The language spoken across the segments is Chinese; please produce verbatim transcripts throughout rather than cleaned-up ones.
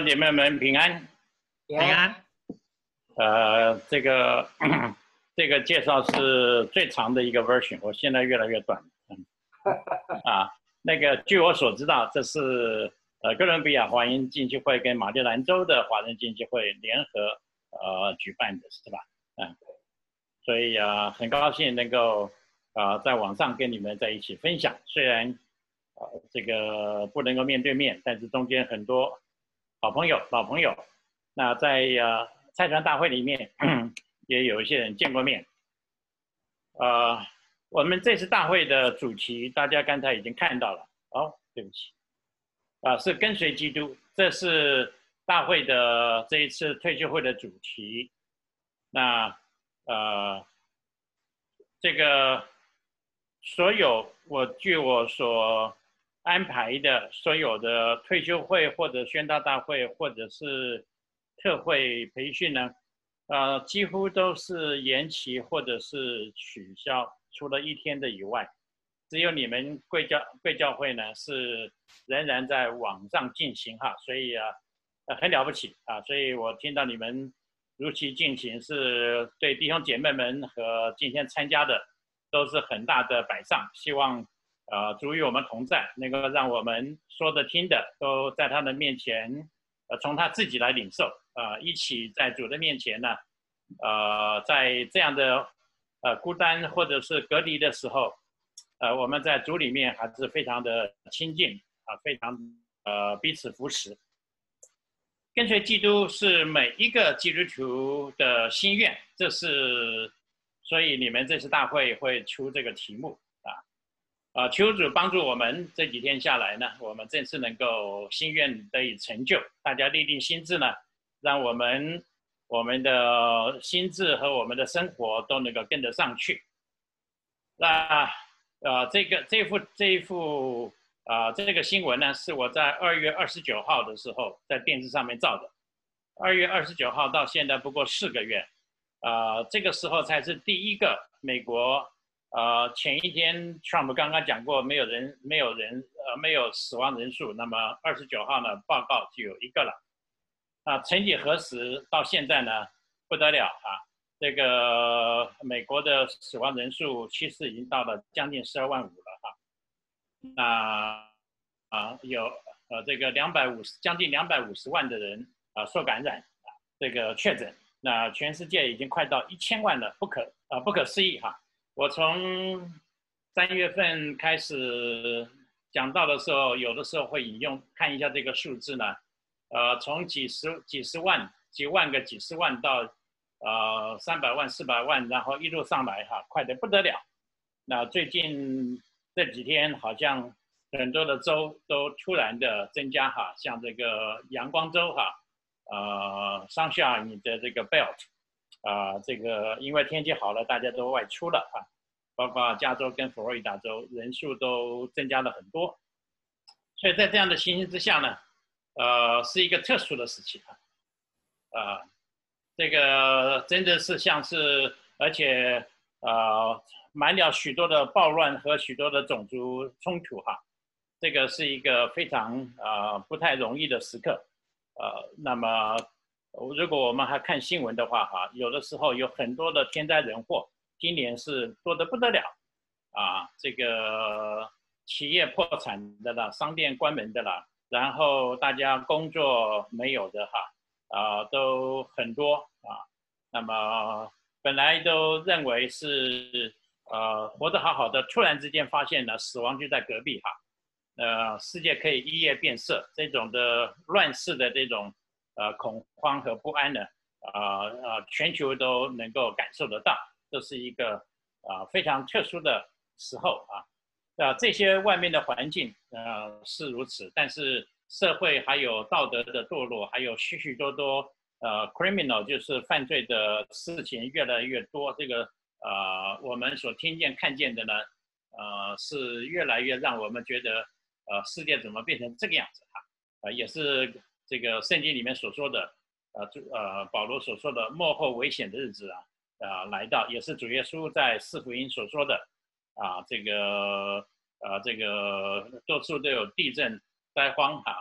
兄姐妹们平安， 平安。 呃，这个这个介绍是最长的一个 version， 我现在越来越短。嗯，啊，那个据我所知道，这是呃哥伦比亚华人经济会跟马里兰州的华人经济会联合呃举办的，是吧？嗯，所以啊、呃，很高兴能够啊、呃、在网上跟你们在一起分享，虽然呃这个不能够面对面，但是中间很多好朋友、老朋友。那在呃菜团大会里面也有一些人见过面。呃，我们这次大会的主题大家刚才已经看到了。哦，对不起，啊、呃，是跟随基督，这是大会的这一次退休会的主题。那呃，这个所有我据我所安排的所有的退休会或者宣道大会或者是特会培训呢，呃，几乎都是延期或者是取消，除了一天的以外，只有你们贵教贵教会呢是仍然在网上进行哈，所以啊，呃，很了不起啊，所以我听到你们如期进行，是对弟兄姐妹们和今天参加的都是很大的摆上，希望呃主与我们同在，能够让我们说的听的都在他的面前，呃，从他自己来领受，呃，一起在主的面前呢，呃，在这样的呃孤单或者是隔离的时候，呃，我们在主里面还是非常的亲近啊，非常呃彼此扶持。跟随基督是每一个基督徒的心愿，这是所以你们这次大会会出这个题目啊，啊，求主帮助我们这几天下来呢，我们这次能够心愿得以成就，大家立定心志呢，让我们我们的心智和我们的生活都能够跟得上去。那呃，这个这幅这一幅。啊、呃，这个新闻呢，是我在二月二十九号的时候在电视上面照的。二月二十九号到现在不过四个月，啊、呃，这个时候才是第一个美国，呃，前一天 Trump 刚刚讲过没有人没有人呃没有死亡人数，那么二十九号呢报告就有一个了。啊，曾几何时到现在呢，不得了啊！这个美国的死亡人数其实已经到了将近十二万五了。那啊有呃这个两百五十将近两百五十万的人啊、呃、受感染啊这个确诊，那全世界已经快到一千万了，不可啊、呃、不可思议哈！我从三月份开始讲到的时候，有的时候会引用看一下这个数字呢，呃从几十几十万几万个几十万到呃三百万四百万，然后一路上来哈，快得不得了。那最近这几天好像很多的州都突然的增加哈，像这个阳光州哈，呃，Sunshine 的这个 Belt， 啊、呃，这个因为天气好了，大家都外出了啊，包括加州跟佛罗里达州人数都增加了很多，所以在这样的情形之下呢，呃，是一个特殊的时期啊，呃，这个真的是像是而且呃。满了许多的暴乱和许多的种族冲突哈，这个是一个非常呃不太容易的时刻，呃，那么如果我们还看新闻的话哈，有的时候有很多的天灾人祸，今年是多得不得了啊，这个企业破产的啦，商店关门的啦，然后大家工作没有的哈，啊、呃、都很多啊，那么本来都认为是。呃，活得好好的，突然之间发现呢，死亡就在隔壁哈，呃，世界可以一夜变色，这种的乱世的这种呃恐慌和不安呢，呃呃，全球都能够感受得到，这是一个啊、呃、非常特殊的时候啊，啊、呃、这些外面的环境呃是如此，但是社会还有道德的堕落，还有许许多多呃 criminal 就是犯罪的事情越来越多，这个。呃，我们所听见看见的呢，呃，是越来越让我们觉得，呃，世界怎么变成这个样子哈？呃，也是这个圣经里面所说的，呃，呃，保罗所说的末后危险的日子啊，啊、呃，来到，也是主耶稣在四福音所说的，啊、呃，这个，呃，这个到处都有地震、灾荒哈，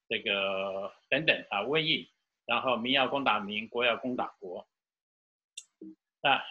这个等等啊瘟疫，然后民要攻打民，国要攻打国。那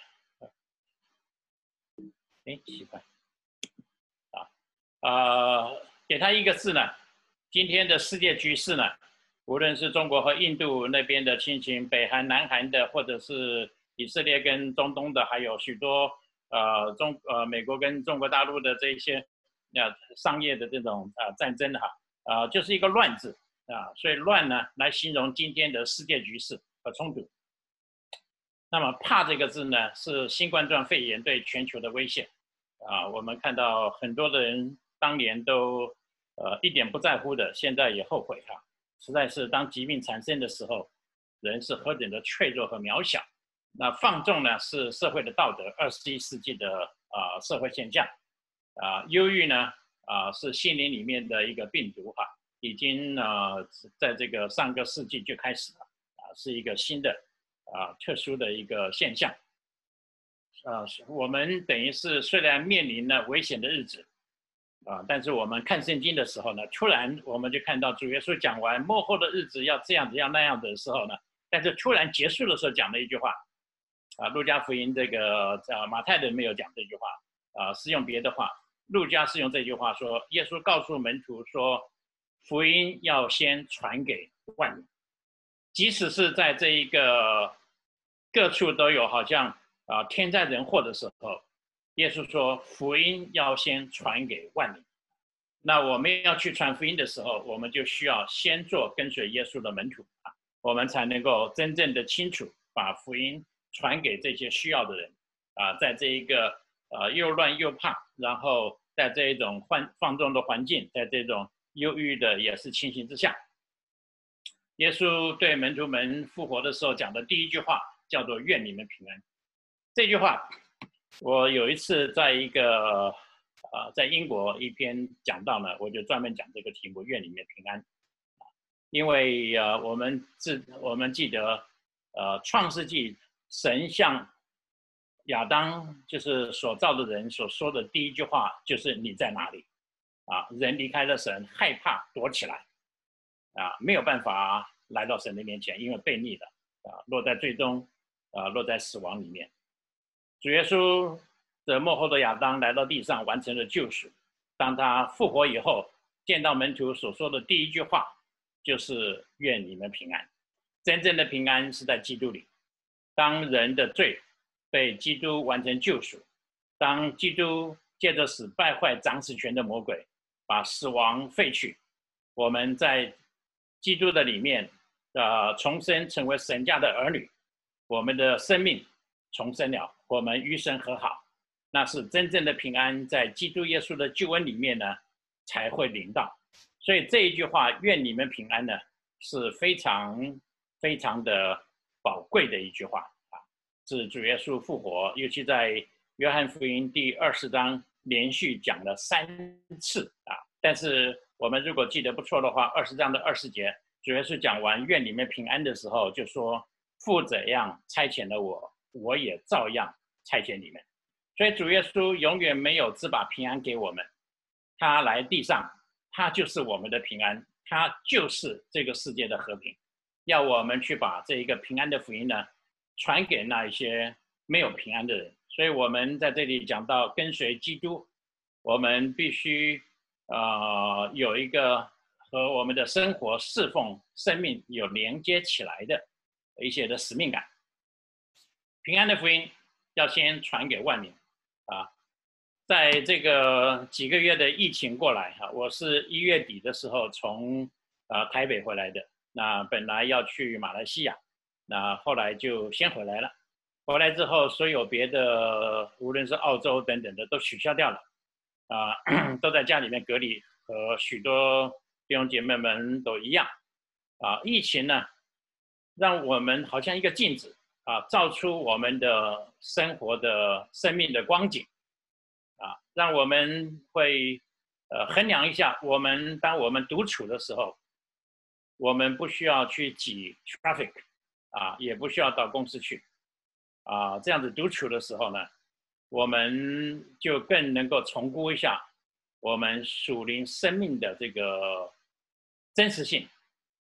哎奇怪啊呃，给他一个字呢，今天的世界局势呢，无论是中国和印度那边的情形，北韩、南韩的，或者是以色列跟中东的，还有许多呃中呃美国跟中国大陆的这些呃商业的这种呃战争哈，啊、呃、就是一个乱字啊，所以乱呢来形容今天的世界局势和冲突。那么怕这个字呢，是新冠状肺炎对全球的威胁啊，我们看到很多的人当年都呃一点不在乎的，现在也后悔哈、啊，实在是当疾病产生的时候，人是何等的脆弱和渺小。那放纵呢是社会的道德，二十一世纪的啊、呃、社会现象。啊、呃，忧郁呢啊、呃、是心灵里面的一个病毒哈、啊，已经呃在这个上个世纪就开始了啊、呃，是一个新的啊、呃、特殊的一个现象。啊、呃，我们等于是虽然面临了危险的日子啊、呃，但是我们看圣经的时候呢，突然我们就看到主耶稣讲完末后的日子要这样子要那样子的时候呢，但是突然结束的时候讲了一句话。啊，路加福音这个呃马太人没有讲这句话，啊，是用别的话。路加是用这句话说，耶稣告诉门徒说，福音要先传给万民，即使是在这一个各处都有好像啊天灾人祸的时候，耶稣说福音要先传给万民。那我们要去传福音的时候，我们就需要先做跟随耶稣的门徒啊，我们才能够真正的清楚把福音传给这些需要的人啊，在这一个呃又乱又怕，然后在这一种放放纵的环境，在这种忧郁的也是情形之下，耶稣对门徒们复活的时候讲的第一句话叫做愿你们平安。这句话我有一次在一个呃在英国一篇讲到呢，我就专门讲这个题目愿你们平安。因为呃我们自我们记得呃创世纪神向亚当就是所造的人所说的第一句话就是你在哪里啊？人离开了神，害怕躲起来啊，没有办法来到神的面前，因为悖逆了啊，落在最终啊落在死亡里面。主耶稣的末后的亚当来到地上，完成了救赎。当他复活以后，见到门徒所说的第一句话就是愿你们平安。真正的平安是在基督里。当人的罪被基督完成救赎，当基督借着死败坏掌死权的魔鬼，把死亡废去，我们在基督的里面呃重生成为神家的儿女，我们的生命重生了，我们与神和好，那是真正的平安，在基督耶稣的救恩里面呢才会临到。所以这一句话愿你们平安呢是非常非常的宝贵的一句话啊，是主耶稣复活，尤其在约翰福音第二十章连续讲了三次啊。但是我们如果记得不错的话，二十章的二十节，主耶稣讲完愿你们平安的时候，就说父怎样差遣了我，我也照样差遣你们。所以主耶稣永远没有只把平安给我们，他来地上，他就是我们的平安，他就是这个世界的和平，要我们去把这一个平安的福音呢传给那一些没有平安的人。所以我们在这里讲到跟随基督，我们必须呃有一个和我们的生活侍奉生命有连接起来的一些的使命感。平安的福音要先传给万民啊。在这个几个月的疫情过来哈，我是一月底的时候从呃台北回来的，那本来要去马来西亚，那后来就先回来了。回来之后，所有别的无论是澳洲等等的都取消掉了，啊、呃，都在家里面隔离，和许多弟兄姐妹们都一样啊。疫情呢，让我们好像一个镜子啊，照出我们的生活的生命的光景。啊，让我们会呃衡量一下，我们当我们独处的时候，我们不需要去挤 traffic 啊，也不需要到公司去啊，这样子独处的时候呢，我们就更能够重估一下我们属灵生命的这个真实性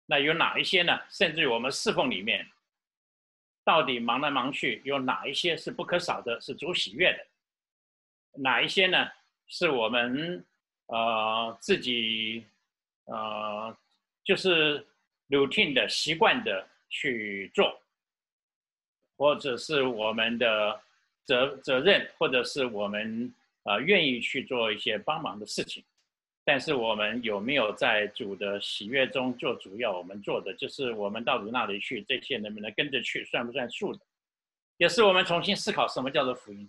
那有哪一些呢？甚至于我们侍奉里面，到底忙来忙去，有哪一些是不可少的，是主喜悦的？哪一些呢？是我们呃自己呃就是 routine 的习惯的去做，或者是我们的责责任，或者是我们呃愿意去做一些帮忙的事情。但是我们有没有在主的喜悦中做主要我们做的，就是我们到主那里去，这些能不能跟着去，算不算数的？也是我们重新思考什么叫做福音。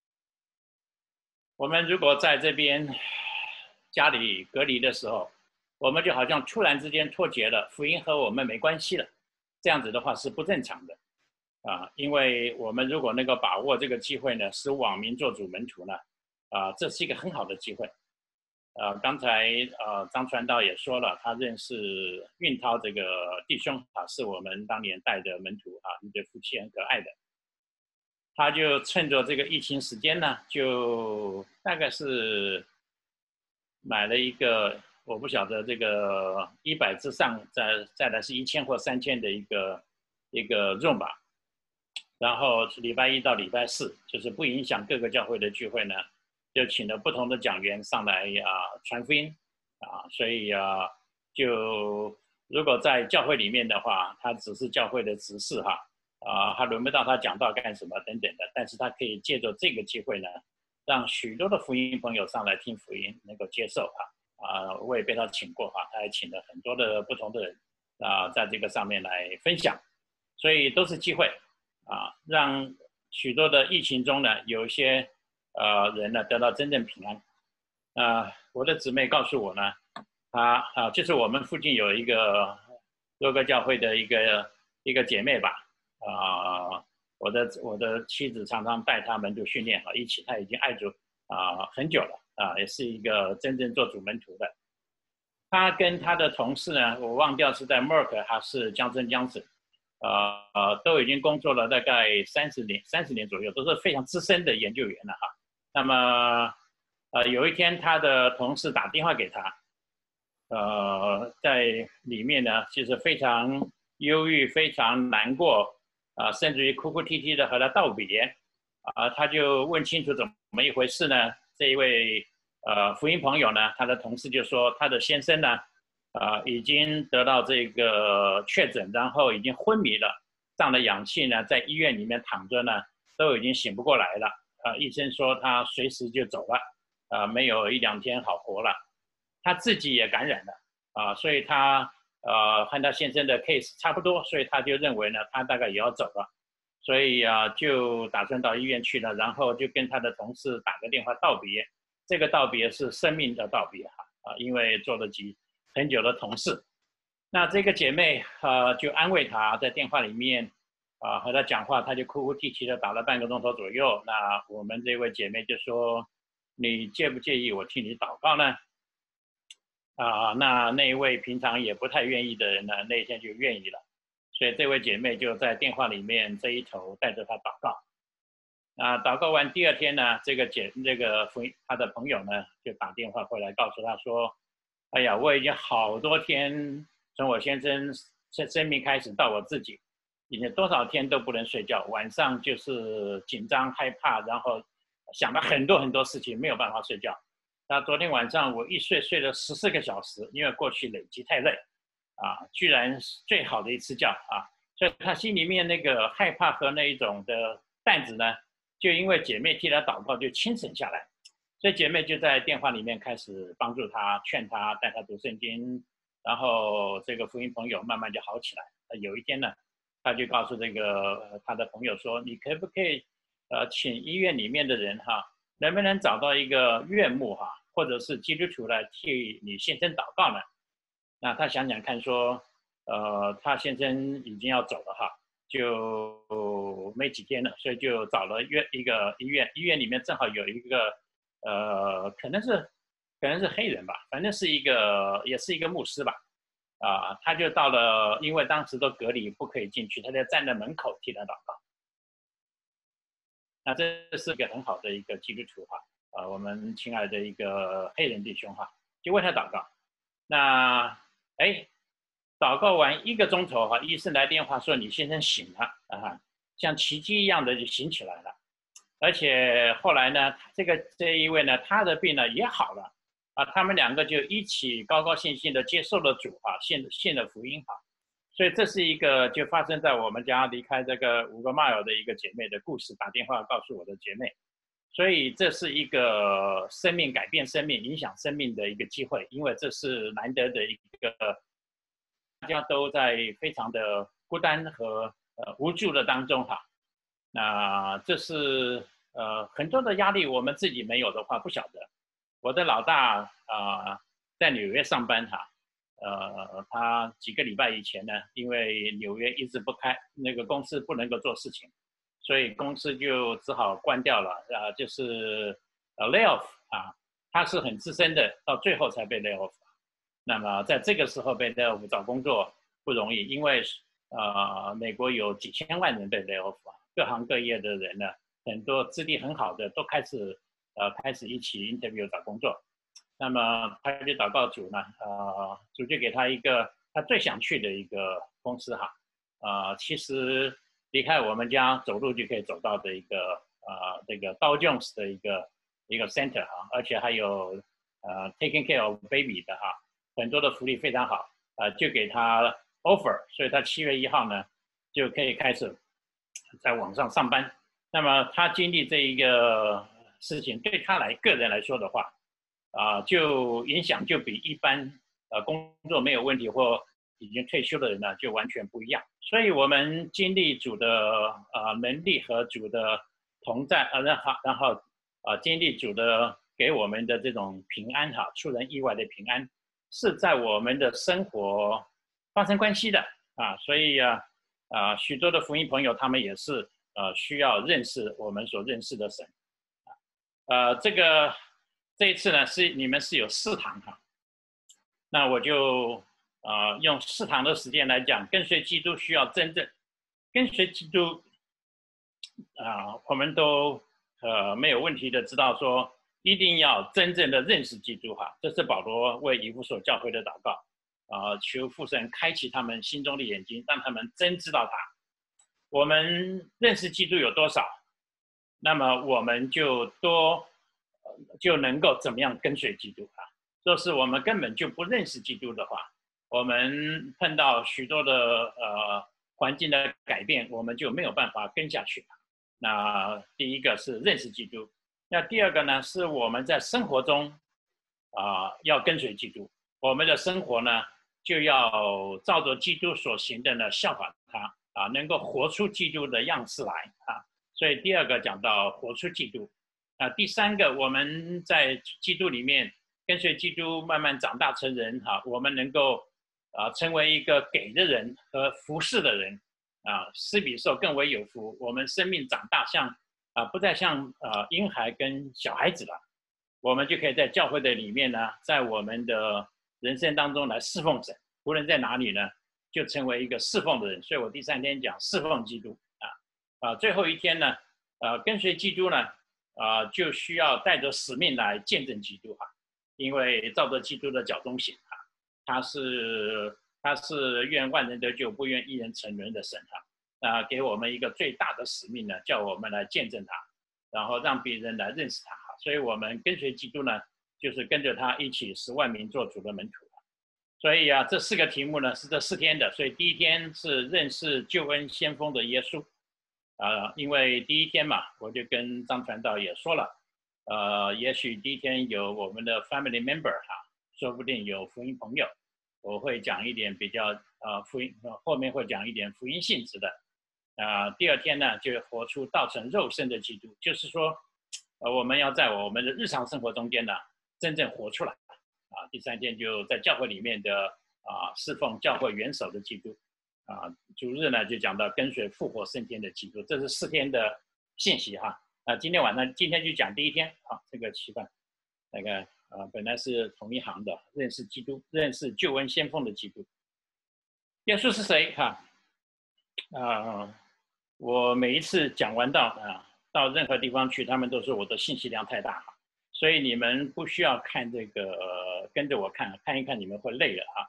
我们如果在这边家里隔离的时候，我们就好像突然之间脱节了，福音和我们没关系了，这样子的话是不正常的啊。因为我们如果能够把握这个机会呢，使网民做主门徒呢，啊，这是一个很好的机会。呃，刚才呃张传道也说了，他认识运涛这个弟兄啊，是我们当年带的门徒啊，一对夫妻很可爱的。他就趁着这个疫情时间呢，就大概是买了一个，我不晓得这个一百之上，再再来是一千或三千的一个一个 room 吧。然后礼拜一到礼拜四，就是不影响各个教会的聚会呢，就请了不同的讲员上来啊、呃、传福音啊，所以啊，就如果在教会里面的话，他只是教会的执事哈啊，还轮不到他讲道干什么等等的，但是他可以借着这个机会呢，让许多的福音朋友上来听福音，能够接受哈啊，我也被他请过哈，他还请了很多的不同的人啊，在这个上面来分享，所以都是机会。啊，让许多的疫情中呢，有一些呃人呢得到真正平安。啊、呃，我的姊妹告诉我呢，她啊，就是我们附近有一个多个教会的一个一个姐妹吧，啊、呃，我的我的妻子常常带他们就训练啊，一起，她已经爱主啊、呃、很久了啊、呃，也是一个真正做主门徒的。她跟她的同事呢，我忘掉是在 Merck 还是江森江省。呃呃，都已经工作了大概三十年，三十年左右，都是非常资深的研究员了哈。那么，呃，有一天他的同事打电话给他，呃，在里面呢，就是非常忧郁、非常难过，啊、呃，甚至于哭哭啼啼的和他道别，啊、呃，他就问清楚怎么一回事呢？这一位呃福音朋友呢，他的同事就说他的先生呢。呃，已经得到这个确诊，然后已经昏迷了，上了氧气呢，在医院里面躺着呢，都已经醒不过来了。呃，医生说他随时就走了，呃，没有一两天好活了。他自己也感染了，啊、呃，所以他呃和他先生的 case 差不多，所以他就认为呢，他大概也要走了，所以啊、呃，就打算到医院去了，然后就跟他的同事打个电话道别。这个道别是生命的道别哈，啊、呃，因为做了几。很久的同事，那这个姐妹呃就安慰她，在电话里面啊、呃、和她讲话，她就哭哭啼啼的打了半个钟头左右。那我们这位姐妹就说：“你介不介意我替你祷告呢？”啊、呃，那那一位平常也不太愿意的人呢，那一天就愿意了。所以这位姐妹就在电话里面这一头带着她祷告。啊，祷告完第二天呢，这个姐这个她的朋友呢就打电话回来告诉她说。哎呀，我已经好多天，从我先生生生命开始到我自己，已经多少天都不能睡觉，晚上就是紧张害怕，然后想了很多很多事情，没有办法睡觉。那昨天晚上我一睡睡了十四个小时，因为过去累积太累，啊，居然最好的一次觉啊，所以他心里面那个害怕和那一种的担子呢，就因为姐妹替他祷告就轻省下来。所以姐妹就在电话里面开始帮助他，劝他，带他读圣经，然后这个福音朋友慢慢就好起来。有一天呢，他就告诉这个他的朋友说：“你可不可以，呃，请医院里面的人哈，能不能找到一个院牧哈，或者是基督徒来替你先生祷告呢？”那他想想看说，呃，他先生已经要走了哈，就没几天了，所以就找了院一个医院，医院里面正好有一个。呃，可能是可能是黑人吧，反正是一个也是一个牧师吧，啊、呃，他就到了，因为当时都隔离不可以进去，他就站在门口替他祷告。那这是一个很好的一个基督徒哈，啊、呃，我们亲爱的一个黑人弟兄哈，就为他祷告。那哎， 祷告完一个钟头哈，医生来电话说你先生醒了啊，像奇迹一样的就醒起来了。而且后来呢，这个这一位呢，他的病呢也好了啊，他们两个就一起高高兴兴的接受了主啊，信信了福音哈。所以这是一个就发生在我们家离开这个五个 mile 的一个姐妹的故事，打电话告诉我的姐妹。所以这是一个生命改变生命、影响生命的一个机会，因为这是难得的一个，大家都在非常的孤单和呃无助的当中哈。那这是呃很多的压力，我们自己没有的话不晓得。我的老大啊、呃、在纽约上班哈，呃他几个礼拜以前呢，因为纽约一直不开，那个公司不能够做事情。所以公司就只好关掉了，啊、呃，就是呃 lay off 啊，他是很资深的，到最后才被 lay off。那么在这个时候被 lay off 找工作不容易，因为呃美国有几千万人被 lay off 啊，各行各业的人呢，很多资历很好的都开始呃开始一起 interview 找工作。那么他就祷告主呢，呃，主就给他一个他最想去的一个公司哈，呃，其实。离开我们家走路就可以走到的一个呃这个 Dow Jones 的一个一个 center 哈，而且还有呃 taking care of baby 的哈，很多的福利非常好，呃就给他 offer， 所以他七月一号呢就可以开始在网上上班。那么他经历这一个事情，对他来个人来说的话，啊、呃、就影响就比一般呃工作没有问题或已经退休的人呢，就完全不一样。所以我们经历主的呃能力和主的同在，呃，然后然后呃经历主的给我们的这种平安哈，出人意外的平安，是在我们的生活发生关系的啊。所以啊啊、呃、许多的福音朋友他们也是呃需要认识我们所认识的神。呃，这个这一次呢是你们是有四堂哈，那我就。呃，用四堂的时间来讲，跟随基督需要真正跟随基督啊、呃，我们都呃没有问题的知道说，一定要真正的认识基督哈。这是保罗为以弗所教会的祷告啊、呃，求父神开启他们心中的眼睛，让他们真知道他。我们认识基督有多少，那么我们就多就能够怎么样跟随基督啊？若是我们根本就不认识基督的话，我们碰到许多的呃环境的改变，我们就没有办法跟下去了。那第一个是认识基督，那第二个呢是我们在生活中啊、呃、要跟随基督，我们的生活呢就要照着基督所行的呢效法他啊，能够活出基督的样式来啊。所以第二个讲到活出基督啊，第三个我们在基督里面跟随基督慢慢长大成人哈、啊，我们能够。啊，成为一个给的人和服侍的人，啊，施比受更为有福。我们生命长大像，啊，不再像啊婴孩跟小孩子了，我们就可以在教会的里面呢，在我们的人生当中来侍奉神，无论在哪里呢，就成为一个侍奉的人。所以我第三天讲侍奉基督啊，啊，最后一天呢，呃，跟随基督呢，啊，就需要带着使命来见证基督哈，因为照着基督的脚中行。他是他是愿万人得救，不愿一人沉沦的神哈，啊，给我们一个最大的使命呢，叫我们来见证他，然后让别人来认识他哈。所以我们跟随基督呢，就是跟着他一起十万名做主的门徒。所以啊，这四个题目呢是这四天的，所以第一天是认识救恩先锋的耶稣，啊，因为第一天嘛，我就跟张传道也说了，呃，也许第一天有我们的 family member 哈。说不定有福音朋友，我会讲一点比较呃福音，后面会讲一点福音性质的。啊、呃，第二天呢，就活出道成肉身的基督，就是说，呃，我们要在我们的日常生活中间呢，真正活出来。啊，第三天就在教会里面的啊、呃、侍奉教会元首的基督。啊、呃，主日呢就讲到跟随复活升天的基督，这是四天的信息哈。啊、呃，今天晚上今天就讲第一天啊，这个期盼那个。啊，本来是同一行的，认识基督，认识救恩先锋的基督。耶稣是谁？哈，啊，我每一次讲完道啊，到任何地方去，他们都说我的信息量太大，所以你们不需要看这个，呃、跟着我看，看一看你们会累了哈。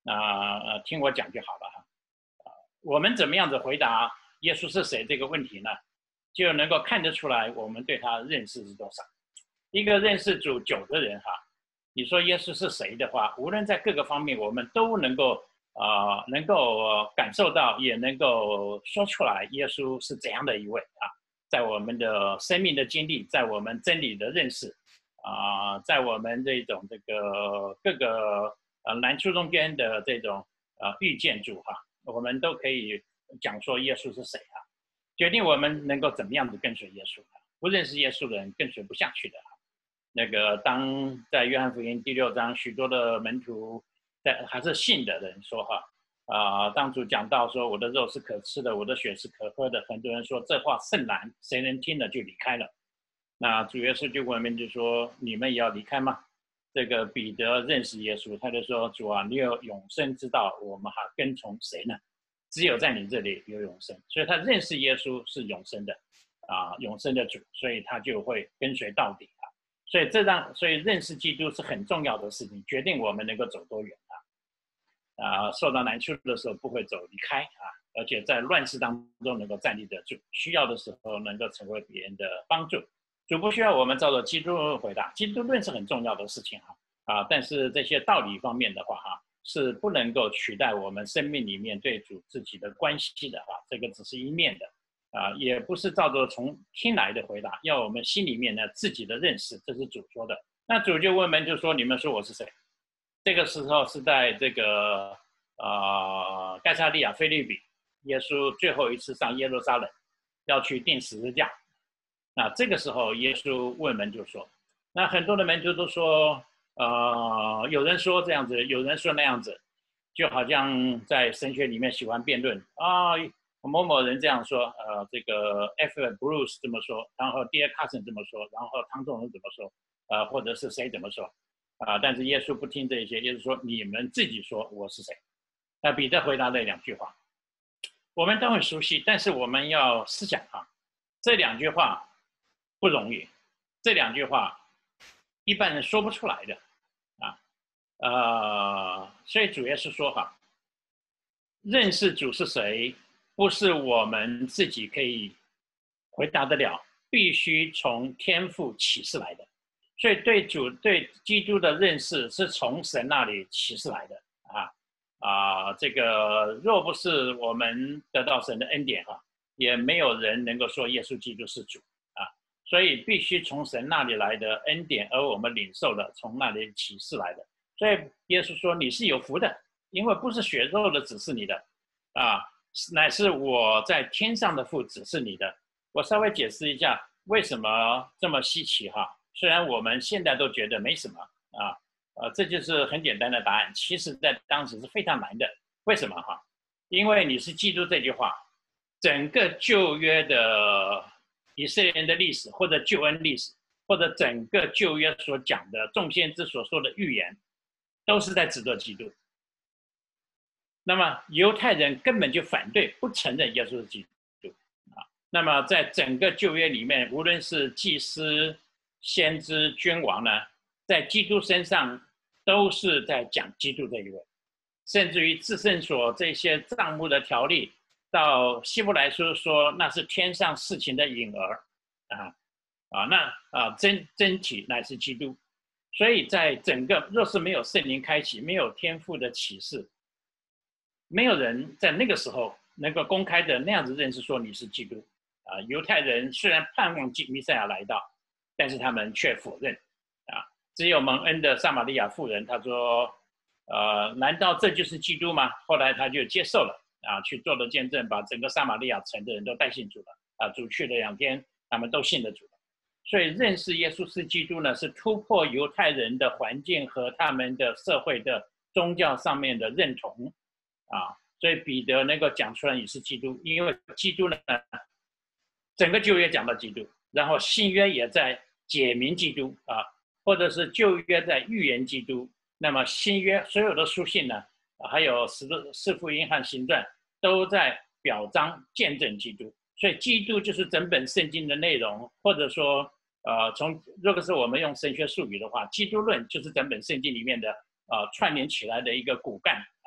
那、呃、听我讲就好了哈。我们怎么样子回答耶稣是谁这个问题呢？就能够看得出来我们对他认识是多少。一个认识主久的人哈，你说耶稣是谁的话，无论在各个方面，我们都能够啊、呃，能够感受到，也能够说出来，耶稣是怎样的一位啊，在我们的生命的经历，在我们真理的认识啊、呃，在我们这种这个各个呃难处中间的这种呃遇见主哈，我们都可以讲说耶稣是谁啊，决定我们能够怎么样子跟随耶稣啊。不认识耶稣的人跟随不下去的。那个当在约翰福音第六章，许多的门徒在还是信的人说哈啊、呃，当主讲到说我的肉是可吃的，我的血是可喝的，很多人说这话甚难，谁能听了就离开了。那主耶稣就问他们就说你们也要离开吗？这个彼得认识耶稣，他就说主啊，你有永生之道，我们还跟从谁呢？只有在你这里有永生，所以他认识耶稣是永生的啊，永生的主，所以他就会跟随到底啊。所以这让，所以认识基督是很重要的事情，决定我们能够走多远啊！啊，受到难处的时候不会走离开啊，而且在乱世当中能够站立得住，需要的时候能够成为别人的帮助。主不需要我们照着基督论回答，基督论是很重要的事情哈啊，但是这些道理方面的话哈，是不能够取代我们生命里面对主自己的关系的哈，这个只是一面的。啊，也不是照着从听来的回答，要我们心里面呢自己的认识，这是主说的。那主就问门就说：“你们说我是谁？”这个时候是在这个呃盖萨利亚腓立比，耶稣最后一次上耶路撒冷，要去钉十字架。那这个时候耶稣问门就说：“那很多的门徒都说，呃，有人说这样子，有人说那样子，就好像在神学里面喜欢辩论啊。”某某人这样说，呃，这个 F. Bruce 这么说，然后 Dear Carson 这么说，然后唐仲荣怎么说，呃，或者是谁怎么说，啊、呃，但是耶稣不听这些，耶稣说你们自己说我是谁。那彼得回答了两句话，我们都很熟悉，但是我们要思想啊，这两句话不容易，这两句话一般人说不出来的啊，呃，所以主耶稣说哈，认识主是谁。不是我们自己可以回答得了，必须从天父启示来的。所以对主对基督的认识是从神那里启示来的啊啊！这个若不是我们得到神的恩典哈，也没有人能够说耶稣基督是主啊。所以必须从神那里来的恩典，而我们领受了从那里启示来的。所以耶稣说你是有福的，因为不是血肉的指示你的啊。乃是我在天上的父指示你的。我稍微解释一下为什么这么稀奇哈。虽然我们现在都觉得没什么啊，呃，这就是很简单的答案。其实，在当时是非常难的。为什么哈？因为你是基督这句话，整个旧约的以色列人的历史，或者救恩历史，或者整个旧约所讲的众先知所说的预言，都是在指责基督。那么犹太人根本就反对，不承认耶稣是基督啊。那么在整个旧约里面，无论是祭司、先知、君王呢，在基督身上都是在讲基督这一位，甚至于至圣所这些账目的条例，到希伯来书说那是天上事情的影儿啊啊，那啊真真体乃是基督。所以在整个若是没有圣灵开启，没有天父的启示，没有人在那个时候能够公开的那样子认识说你是基督啊。犹太人虽然盼望弥赛亚来到，但是他们却否认啊。只有蒙恩的撒玛利亚妇人，她说：“呃，难道这就是基督吗？”后来他就接受了啊，去做了见证，把整个撒玛利亚城的人都带信主了啊。主去了两天，他们都信了主了。所以认识耶稣是基督呢，是突破犹太人的环境和他们的社会的宗教上面的认同。啊，所以彼得能够讲出来你是基督，因为基督呢，整个旧约讲到基督，然后新约也在解明基督啊，或者是旧约在预言基督，那么新约所有的书信呢，还有使四福音和行传都在表彰见证基督，所以基督就是整本圣经的内容，或者说呃，从如果是我们用神学术语的话，基督论就是整本圣经里面的呃串联起来的一个骨干啊。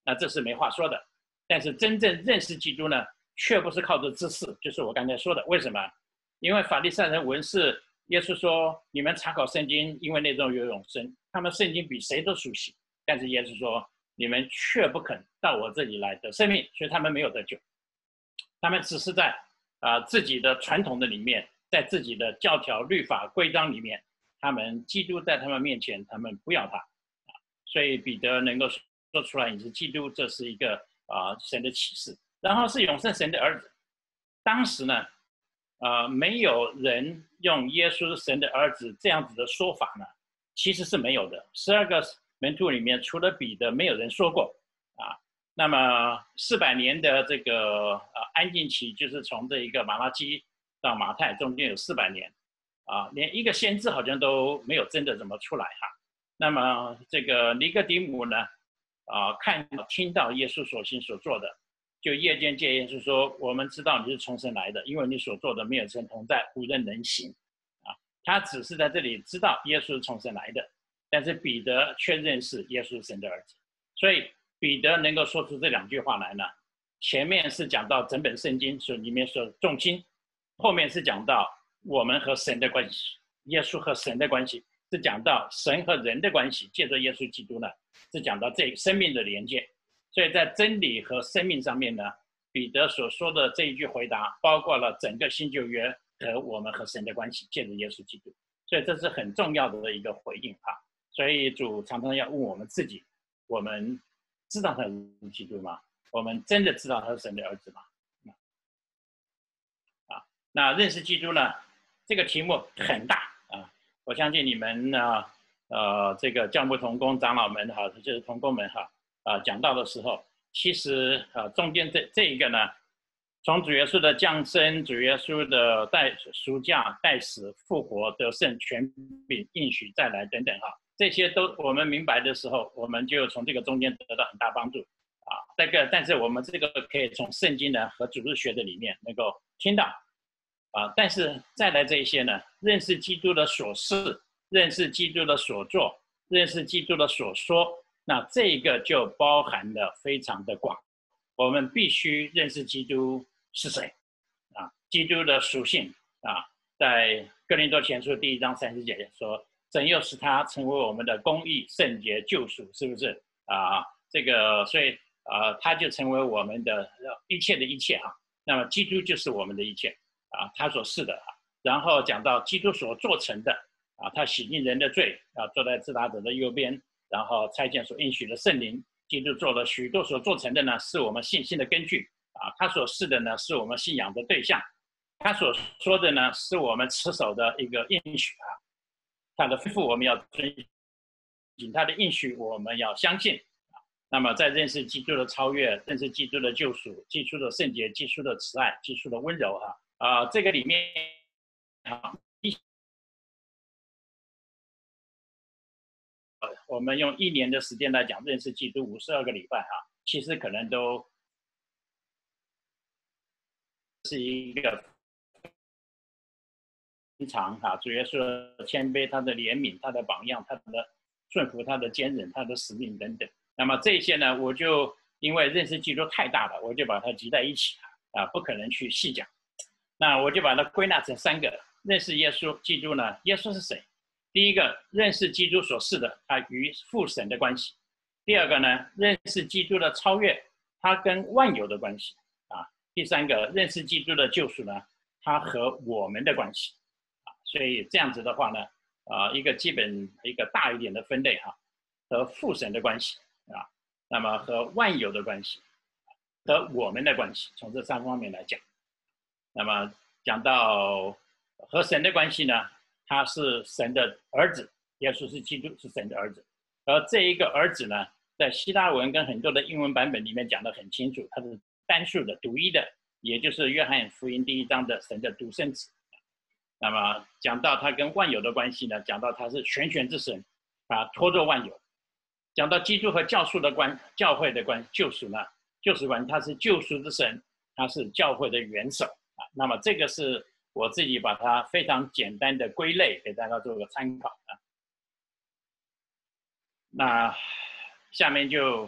那这是没话说的。但是真正认识基督呢，却不是靠着知识，就是我刚才说的。为什么？因为法利赛人文士，耶稣说你们查考圣经，因为内中有永生，他们圣经比谁都熟悉。但是耶稣说你们却不肯到我这里来得生命，所以他们没有得救。他们只是在啊、呃、自己的传统的里面，在自己的教条律法规章里面，他们基督在他们面前，他们不要他啊。所以彼得能够说出来你是基督，这是一个啊、呃、神的启示。然后是永生神的儿子。当时呢，呃，没有人用耶稣是神的儿子这样子的说法呢，其实是没有的。十二个门徒里面，除了彼得，没有人说过啊。那么四百年的这个呃安静期，就是从这一个马拉基到马太中间有四百年啊，连一个先知好像都没有真的怎么出来哈。那么这个尼哥底母呢，啊，看到听到耶稣所行所做的。就夜间见耶稣说：“我们知道你是从神来的，因为你所做的没有神同在，无人能行。”啊，他只是在这里知道耶稣是从神来的，但是彼得却认识耶稣是神的儿子。所以彼得能够说出这两句话来呢，前面是讲到整本圣经所里面所重心，后面是讲到我们和神的关系，耶稣和神的关系，是讲到神和人的关系，借着耶稣基督呢，是讲到这个生命的连接。所以在真理和生命上面呢，彼得所说的这一句回答，包括了整个新旧约和我们和神的关系，借着耶稣基督。所以这是很重要的一个回应啊。所以主常常要问我们自己：我们知道他是基督吗？我们真的知道他是神的儿子吗？啊，那认识基督呢？这个题目很大啊，我相信你们呢，呃，这个教牧同工长老们哈，就是同工们哈。啊，讲到的时候，其实啊，中间这这一个呢，从主耶稣的降生、主耶稣的代赎价、代死、复活、得胜、权柄、应许再来等等哈，这些都我们明白的时候，我们就从这个中间得到很大帮助啊。这个，但是我们这个可以从圣经呢和主日学的里面能够听到啊。但是再来这一些呢，认识基督的所事，认识基督的所做，认识基督的所说。那这个就包含的非常的广，我们必须认识基督是谁啊，基督的属性啊，在哥林多前书第一章三十节说，神又使他成为我们的公义、圣洁、救赎，是不是啊？这个所以啊，他就成为我们的一切的一切哈。那么基督就是我们的一切啊，他所是的哈。然后讲到基督所做成的啊，他洗净人的罪啊，坐在至大者的右边。然后差遣所应许的圣灵，基督做了许多所做成的呢，是我们信心的根据啊；他所示的呢，是我们信仰的对象；他所说的呢，是我们持守的一个应许啊。他的吩咐我们要遵循，他的应许我们要相信啊。那么在认识基督的超越，认识基督的救赎，基督的圣洁，基督的慈爱，基督的温柔啊啊，这个里面啊。我们用一年的时间来讲，认识基督五十二个礼拜哈，其实可能都是一个非常哈，主耶稣的谦卑、他的怜悯、他的榜样、他的顺服、他的坚忍、他的使命等等。那么这些呢，我就因为认识基督太大了，我就把它集在一起啊，不可能去细讲。那我就把它归纳成三个：认识耶稣基督呢，耶稣是谁？第一个，认识基督所示的，他与父神的关系；第二个呢，认识基督的超越，他跟万有的关系啊；第三个，认识基督的救赎呢，他和我们的关系啊。所以这样子的话呢，啊，一个基本一个大一点的分类哈、啊，和父神的关系啊，那么和万有的关系，和我们的关系，从这三方面来讲。那么讲到和神的关系呢？他是神的儿子，耶稣是基督，是神的儿子。而这一个儿子呢，在希腊文跟很多的英文版本里面讲得很清楚，他是单数的、独一的，也就是约翰福音第一章的神的独生子。那么讲到他跟万有的关系呢，讲到他是全权之神，啊，托作万有。讲到基督和教赎的关，教会的关，救赎呢，救赎观，他是救赎之神，他是教会的元首啊。那么这个是。我自己把它非常简单的归类，给大家做个参考啊。那下面就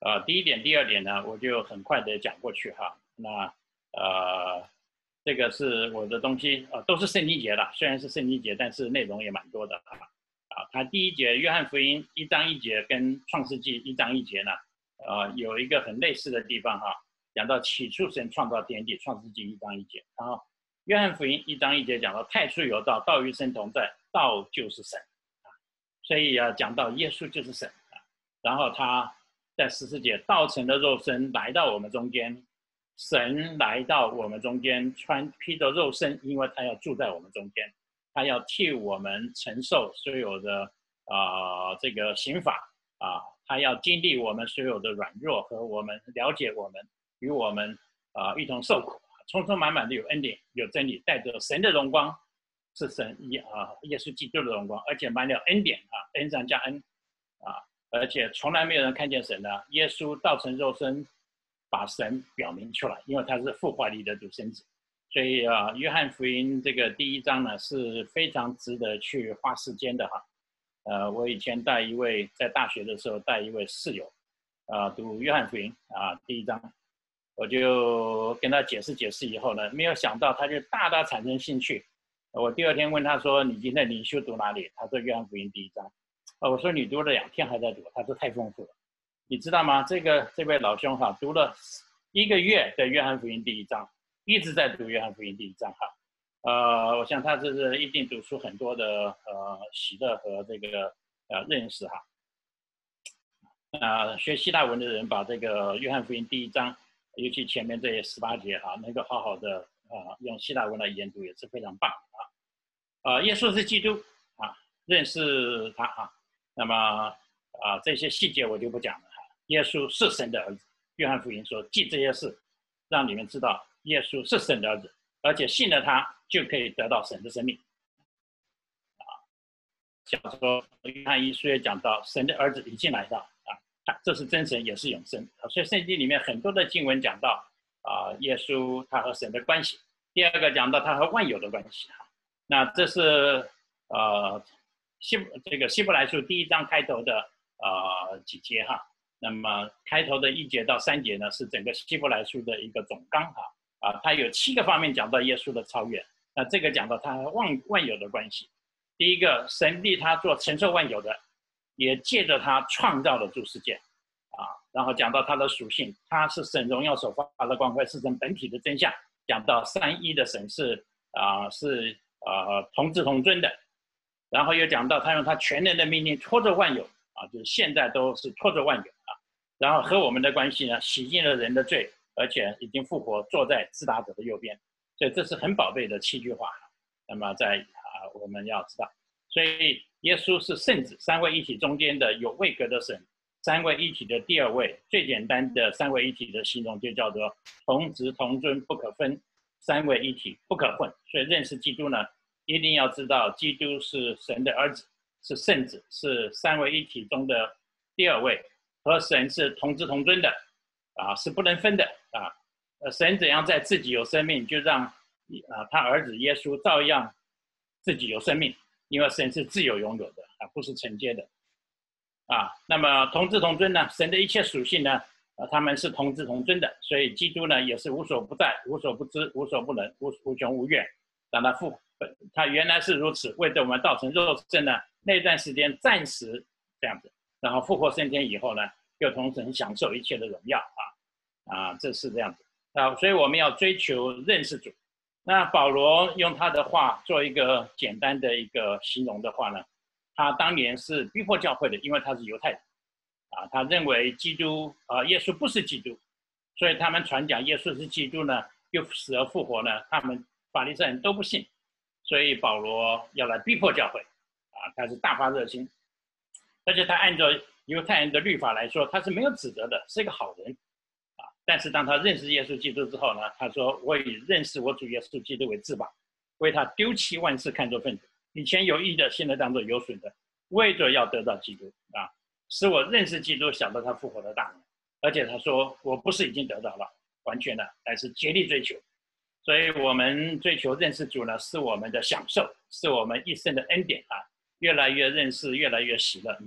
呃，第一点、第二点呢，我就很快的讲过去哈。那呃，这个是我的东西，呃，都是圣经节的，虽然是圣经节，但是内容也蛮多的哈。啊，它第一节约翰福音一章一节跟创世纪一章一节呢，呃，有一个很类似的地方哈，讲到起初神创造天地，创世纪一章一节，然后约翰福音一章一节讲到太初有道，道与神同在，道就是神啊，所以啊，讲到耶稣就是神啊，然后他在十四节道成的肉身来到我们中间，神来到我们中间，穿披着肉身，因为他要住在我们中间。他要替我们承受所有的啊、呃、这个刑罚啊，他要经历我们所有的软弱和我们了解我们，与我们啊、呃、一同受苦，充充满满的有恩典有真理，带着神的荣光，是神耶啊耶稣基督的荣光，而且满了恩典啊，恩上加恩啊，而且从来没有人看见神的，耶稣道成肉身，把神表明出来，因为他是父怀里的独生子。所以啊，约翰福音这个第一章呢是非常值得去花时间的哈。呃，我以前带一位在大学的时候带一位室友，啊、呃，读约翰福音啊第一章，我就跟他解释解释以后呢，没有想到他就大大产生兴趣。我第二天问他说：“你今天灵修读哪里？”他说：“约翰福音第一章。”我说：“你读了两天还在读？”他说：“太丰富了。”你知道吗？这个这位老兄哈，读了一个月的约翰福音第一章。一直在读约翰福音第一章哈，呃，我想他这是一定读出很多的呃喜乐和这个呃认识哈。啊、呃，学希腊文的人把这个约翰福音第一章，尤其前面这十八节哈，能够好好的啊、呃、用希腊文来研读也是非常棒啊。呃，耶稣是基督啊，认识他哈。那么啊、呃、这些细节我就不讲了哈。耶稣是神的儿子，约翰福音说记这些事，让你们知道。耶稣是神的儿子，而且信了他就可以得到神的生命。啊，小说约翰一书也讲到，神的儿子已经来到啊，这是真神，也是永生。啊，所以圣经里面很多的经文讲到啊，耶稣他和神的关系。第二个讲到他和万有的关系哈。那这是呃希这个希伯来书第一章开头的呃几节哈。那么开头的一节到三节呢，是整个希伯来书的一个总纲哈。啊，它有七个方面讲到耶稣的超越，那这个讲到他和万万有的关系。第一个，神立他做承受万有的，也借着他创造了诸世界，啊，然后讲到他的属性，他是神荣耀所发的光辉，是神本体的真相。讲到三一的神是啊、呃、是呃同质同尊的，然后又讲到他用他全能的命令拖着万有啊，就是现在都是拖着万有啊，然后和我们的关系呢，洗净了人的罪。而且已经复活，坐在至大者的右边，所以这是很宝贝的七句话。那么在啊，我们要知道，所以耶稣是圣子，三位一体中间的有位格的神，三位一体的第二位，最简单的三位一体的形容就叫做同质同尊不可分，三位一体不可混。所以认识基督呢，一定要知道基督是神的儿子，是圣子，是三位一体中的第二位，和神是同质同尊的。啊，是不能分的啊！呃，神怎样在自己有生命，就让啊他儿子耶稣照样自己有生命，因为神是自由拥有的啊，不是承接的啊。那么同质同尊呢？神的一切属性呢，啊，他们是同质同尊的，所以基督呢也是无所不在、无所不知、无所不能、无无穷无远。让他复，他原来是如此，为着我们道成肉身呢，那段时间暂时这样子，然后复活升天以后呢，又同神享受一切的荣耀啊。啊，这是这样子啊，所以我们要追求认识主。那保罗用他的话做一个简单的一个形容的话呢，他当年是逼迫教会的，因为他是犹太人啊，他认为基督啊，耶稣不是基督，所以他们传讲耶稣是基督呢，又死而复活呢，他们法利赛人都不信，所以保罗要来逼迫教会啊，他是大发热心，而且他按照犹太人的律法来说，他是没有指责的，是一个好人。但是当他认识耶稣基督之后呢，他说：“我以认识我主耶稣基督为至宝，为他丢弃万事，看作粪土。以前有益的，现在当作有损的，为着要得到基督啊，使我认识基督，晓得他复活的大能。而且他说，我不是已经得到了完全的，而是竭力追求。所以我们追求认识主呢，是我们的享受，是我们一生的恩典啊。越来越认识，越来越喜乐。没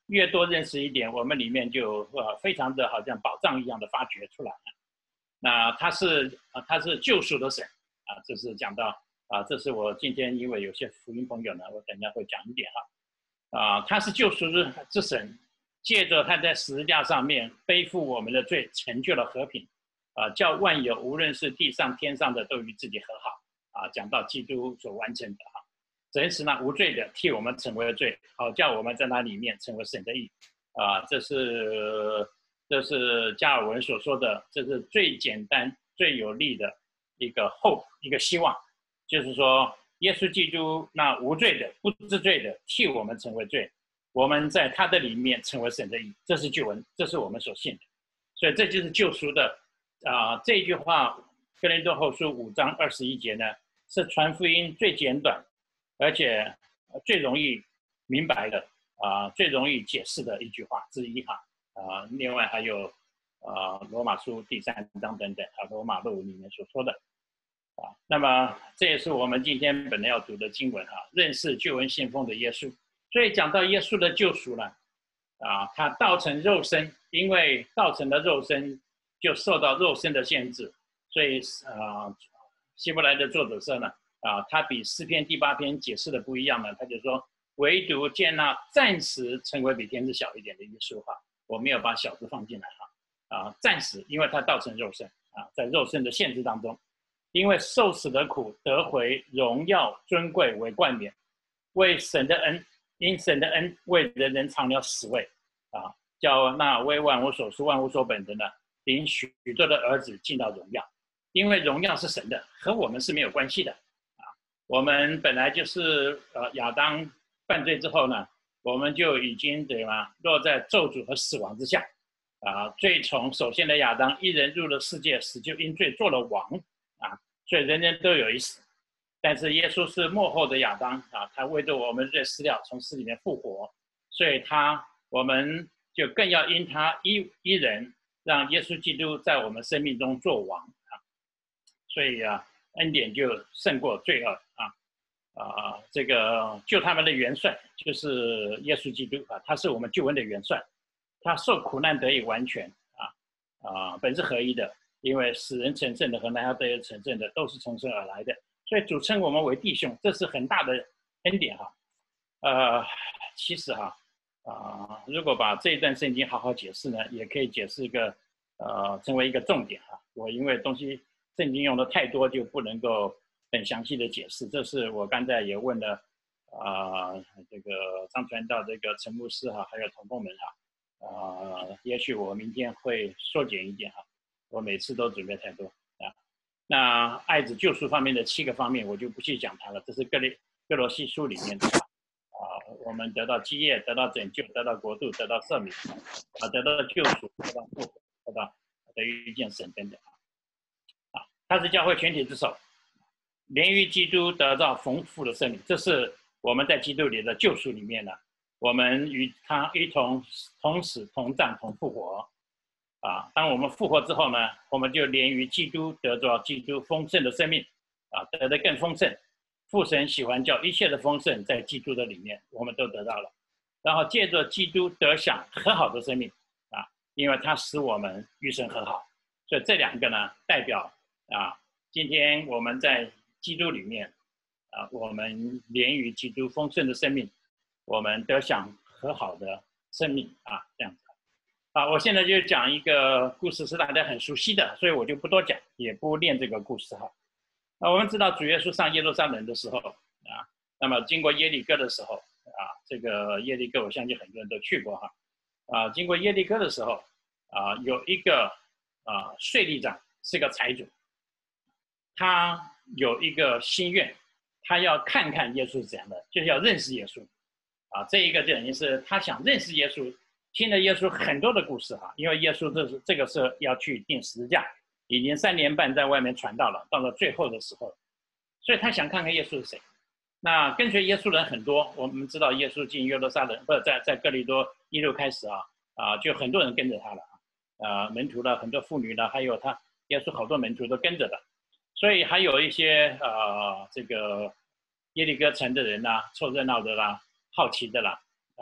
越多认识一点，我们里面就呃非常的好像宝藏一样的发掘出来了。那他是啊，他是救赎的神啊，这是讲到啊，这是我今天因为有些福音朋友呢，我等一下会讲一点哈啊，他是救赎之之神，借着他在十字架上面背负我们的罪，成就了和平啊，叫万有无论是地上天上的都与自己和好啊，讲到基督所完成的哈。神使那无罪的替我们成为了罪，好叫我们在那里面成为神的义，啊，这是这是加尔文所说的，这是最简单、最有力的一个 hope， 一个希望，就是说，耶稣基督那无罪的、不知罪的替我们成为罪，我们在他的里面成为神的义，这是救恩，这是我们所信的，所以这就是救赎的啊、呃。这一句话，哥林多后书五章二十一节呢，是传福音最简短。而且最容易明白的啊、呃，最容易解释的一句话之一哈啊、呃。另外还有啊、呃，罗马书第三章等等啊，罗马路里面所说的啊。那么这也是我们今天本来要读的经文哈，认识救恩先锋的耶稣。所以讲到耶稣的救赎呢，啊，他道成肉身，因为道成的肉身就受到肉身的限制，所以啊，希伯来的作者说呢。啊，他比诗篇第八篇解释的不一样呢，他就说，唯独见那暂时成为比天子小一点的耶稣哈，我没有把小字放进来哈，啊，暂时，因为他道成肉身啊，在肉身的限制当中，因为受死的苦得回荣耀尊贵为冠冕，为神的恩，因神的恩为人人尝了死味啊，叫那为万物所属万物所本的呢，领许多的儿子进到荣耀，因为荣耀是神的，和我们是没有关系的。我们本来就是呃亚当犯罪之后呢，我们就已经对吗落在咒诅和死亡之下，啊，罪从首先的亚当一人入了世界，死就因罪做了王啊，所以人人都有一死。但是耶稣是末后的亚当啊，他为着我们罪死了，从死里面复活，所以他我们就更要因他一一人让耶稣基督在我们生命中做王啊，所以啊。恩典就胜过罪恶啊啊！这个救他们的元帅就是耶稣基督啊，他是我们救恩的元帅，他受苦难得以完全啊啊，本是合一的，因为使人成圣的和那要得人成圣的都是从神而来的，所以主称我们为弟兄，这是很大的恩典哈。呃，其实哈啊，如果把这一段圣经好好解释呢，也可以解释一个呃，成为一个重点哈。我因为东西。圣经用的太多，就不能够很详细的解释。这是我刚才也问了啊、呃，这个张传道、这个陈牧师哈，还有同工们哈，啊、呃，也许我明天会缩减一点哈。我每次都准备太多啊。那爱子救赎方面的七个方面，我就不去讲它了。这是哥林哥罗西书里面的啊，我们得到基业，得到拯救，得到国度，得到赦免啊，得到救赎，得到复活，得到得遇见神等等。他是教会全体之首，连于基督得到丰富的生命，这是我们在基督里的救赎里面呢，我们与他一同同死同葬同复活，啊，当我们复活之后呢，我们就连于基督得着基督丰盛的生命，啊，得的更丰盛。父神喜欢叫一切的丰盛在基督的里面，我们都得到了，然后借着基督得享和好的生命，啊，因为他使我们与神和好，所以这两个呢，代表。啊，今天我们在基督里面，啊，我们连于基督丰盛的生命，我们得享和好的生命啊，这样子。啊，我现在就讲一个故事，是大家很熟悉的，所以我就不多讲，也不念这个故事哈。啊，我们知道主耶稣上耶路撒冷的时候啊，那么经过耶利哥的时候啊，这个耶利哥我相信很多人都去过哈。啊，经过耶利哥的时候啊，有一个啊税吏长是个财主。他有一个心愿，他要看看耶稣是怎样的，就是要认识耶稣，啊，这一个等于是他想认识耶稣，听了耶稣很多的故事哈，因为耶稣这是这个是要去钉十字架，已经三年半在外面传道了，到了最后的时候，所以他想看看耶稣是谁。那跟随耶稣人很多，我们知道耶稣进耶路撒冷，不是在在哥林多一路开始啊啊，就很多人跟着他了啊，呃，门徒的很多妇女呢，还有他耶稣好多门徒都跟着的。所以还有一些呃，这个耶利哥城的人呐、啊，凑热闹的啦，好奇的啦，啊，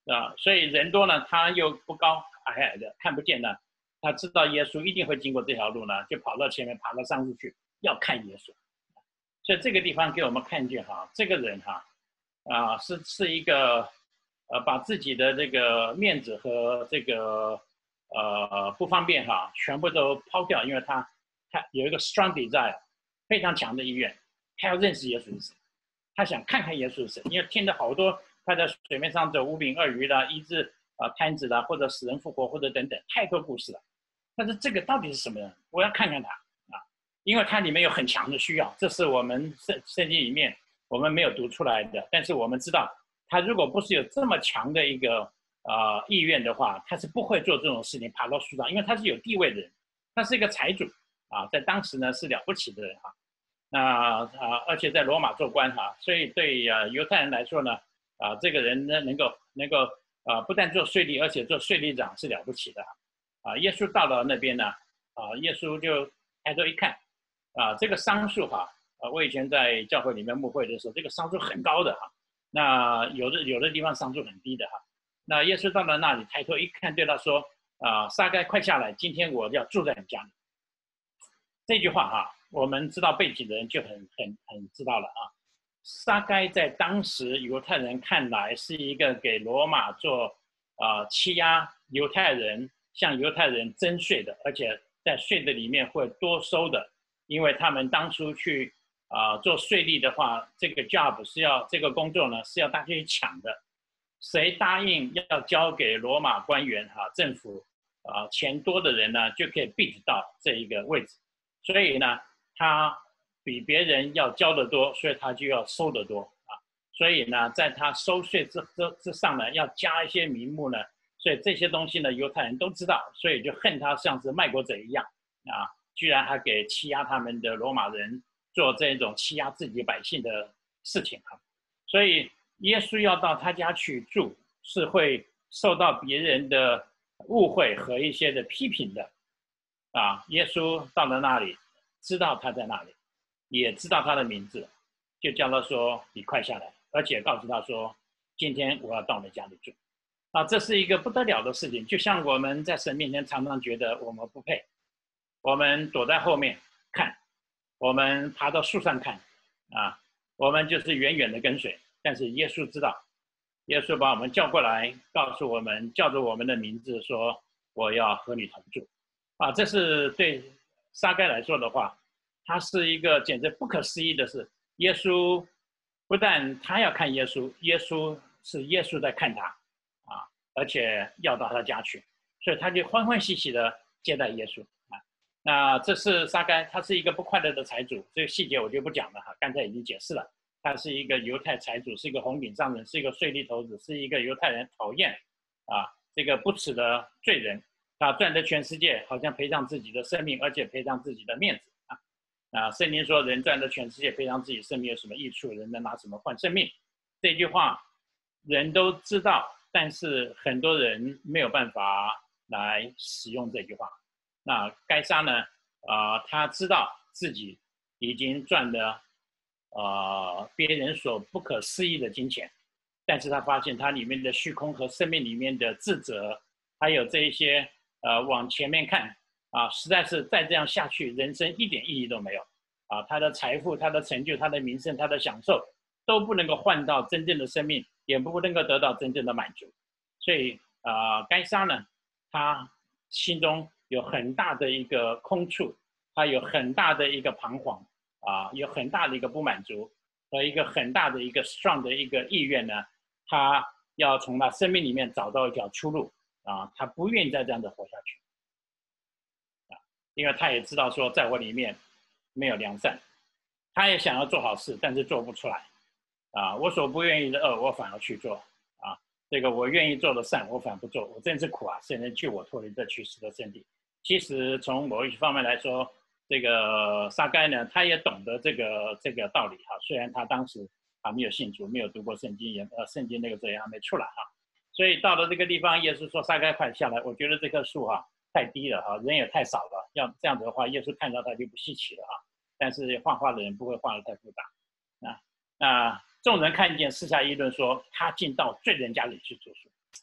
啊，所以人多呢，他又不高，矮矮的，看不见呢。他知道耶稣一定会经过这条路呢，就跑到前面，爬到上面去，要看耶稣。所以这个地方给我们看见哈，这个人哈，啊，是是一个，呃，把自己的这个面子和这个呃不方便哈，全部都抛掉，因为他他有一个 strong desire， 非常强的意愿，他要认识耶稣是谁，他想看看耶稣是谁，因为听了好多他在水面上走五饼二鱼啦，医治啊瘫子啦，或者死人复活，或者等等，太多故事了。但是这个到底是什么人？我要看看他啊，因为它里面有很强的需要，这是我们圣圣经里面我们没有读出来的，但是我们知道，他如果不是有这么强的一个呃意愿的话，他是不会做这种事情，爬到树上，因为他是有地位的人，他是一个财主啊，在当时呢是了不起的人哈。那啊，而且在罗马做官哈，所以对啊犹太人来说呢，啊这个人呢能够能够啊不但做税吏，而且做税吏长是了不起的。啊，耶稣到了那边呢，啊，耶稣就抬头一看，啊，这个桑树哈，啊，我以前在教会里面牧会的时候，这个桑树很高的哈，那有的有的地方桑树很低的哈，那耶稣到了那里，抬头一看，对他说，啊，撒该快下来，今天我要住在你家里。这句话哈，我们知道背景的人就很很很知道了啊。撒该在当时犹太人看来是一个给罗马做啊欺压犹太人。向犹太人征税的，而且在税的里面会多收的，因为他们当初去啊、呃、做税吏的话，这个 job 是要这个工作呢是要大家去抢的，谁答应要交给罗马官员哈、啊、政府啊、呃、钱多的人呢，就可以 bid 到这一个位置，所以呢他比别人要交得多，所以他就要收得多啊，所以呢在他收税之之之上呢，要加一些名目呢。所以这些东西呢，犹太人都知道，所以就恨他像是卖国者一样啊！居然还给欺压他们的罗马人做这种欺压自己百姓的事情啊！所以耶稣要到他家去住，是会受到别人的误会和一些的批评的啊！耶稣到了那里，知道他在那里，也知道他的名字，就叫他说：“你快下来！”而且告诉他说：“今天我要到你家里住。”啊，这是一个不得了的事情，就像我们在神面前常常觉得我们不配，我们躲在后面看，我们爬到树上看，啊，我们就是远远的跟随。但是耶稣知道，耶稣把我们叫过来，告诉我们，叫着我们的名字说：“我要和你同住。”啊，这是对撒该来说的话，他是一个简直不可思议的事。耶稣不但他要看耶稣，耶稣是耶稣在看他。啊，而且要到他家去，所以他就欢欢喜喜的接待耶稣啊。那这是撒该，他是一个不快乐的财主，这个细节我就不讲了哈，刚才已经解释了。他是一个犹太财主，是一个红顶商人，是一个税吏头子，是一个犹太人讨厌啊，这个不耻的罪人。他赚得全世界，好像赔上自己的生命，而且赔上自己的面子啊。啊，圣经说人赚得全世界，赔上自己生命有什么益处？人能拿什么换生命？这句话人都知道。但是很多人没有办法来使用这句话。那该撒呢？啊、呃，他知道自己已经赚了呃别人所不可思议的金钱，但是他发现他里面的虚空和生命里面的自责，还有这一些呃往前面看啊，实在是再这样下去，人生一点意义都没有啊！他的财富、他的成就、他的名声、他的享受，都不能够换到真正的生命。也不能够得到真正的满足，所以啊、呃，该撒呢，他心中有很大的一个空处，他有很大的一个彷徨啊、呃，有很大的一个不满足和一个很大的一个 strong 的一个意愿呢，他要从他生命里面找到一条出路啊、呃，他不愿意再这样子活下去啊，因为他也知道说，在我里面没有良善，他也想要做好事，但是做不出来。啊，我所不愿意的恶，我反而去做啊！这个我愿意做的善，我反而不做，我真是苦啊！谁能救我脱离这去世的身体？其实从某一方面来说，这个撒该呢，他也懂得这个这个道理哈。虽然他当时还没有信主，没有读过圣经，也呃圣经那个时候也还没出来哈。所以到了这个地方，耶稣说撒该快下来，我觉得这棵树哈太低了哈，人也太少了，要这样子的话，耶稣看到他就不稀奇了哈。但是画画的人不会画得太复杂啊。那众人看见，私下议论说，他竟到罪人家里去住宿。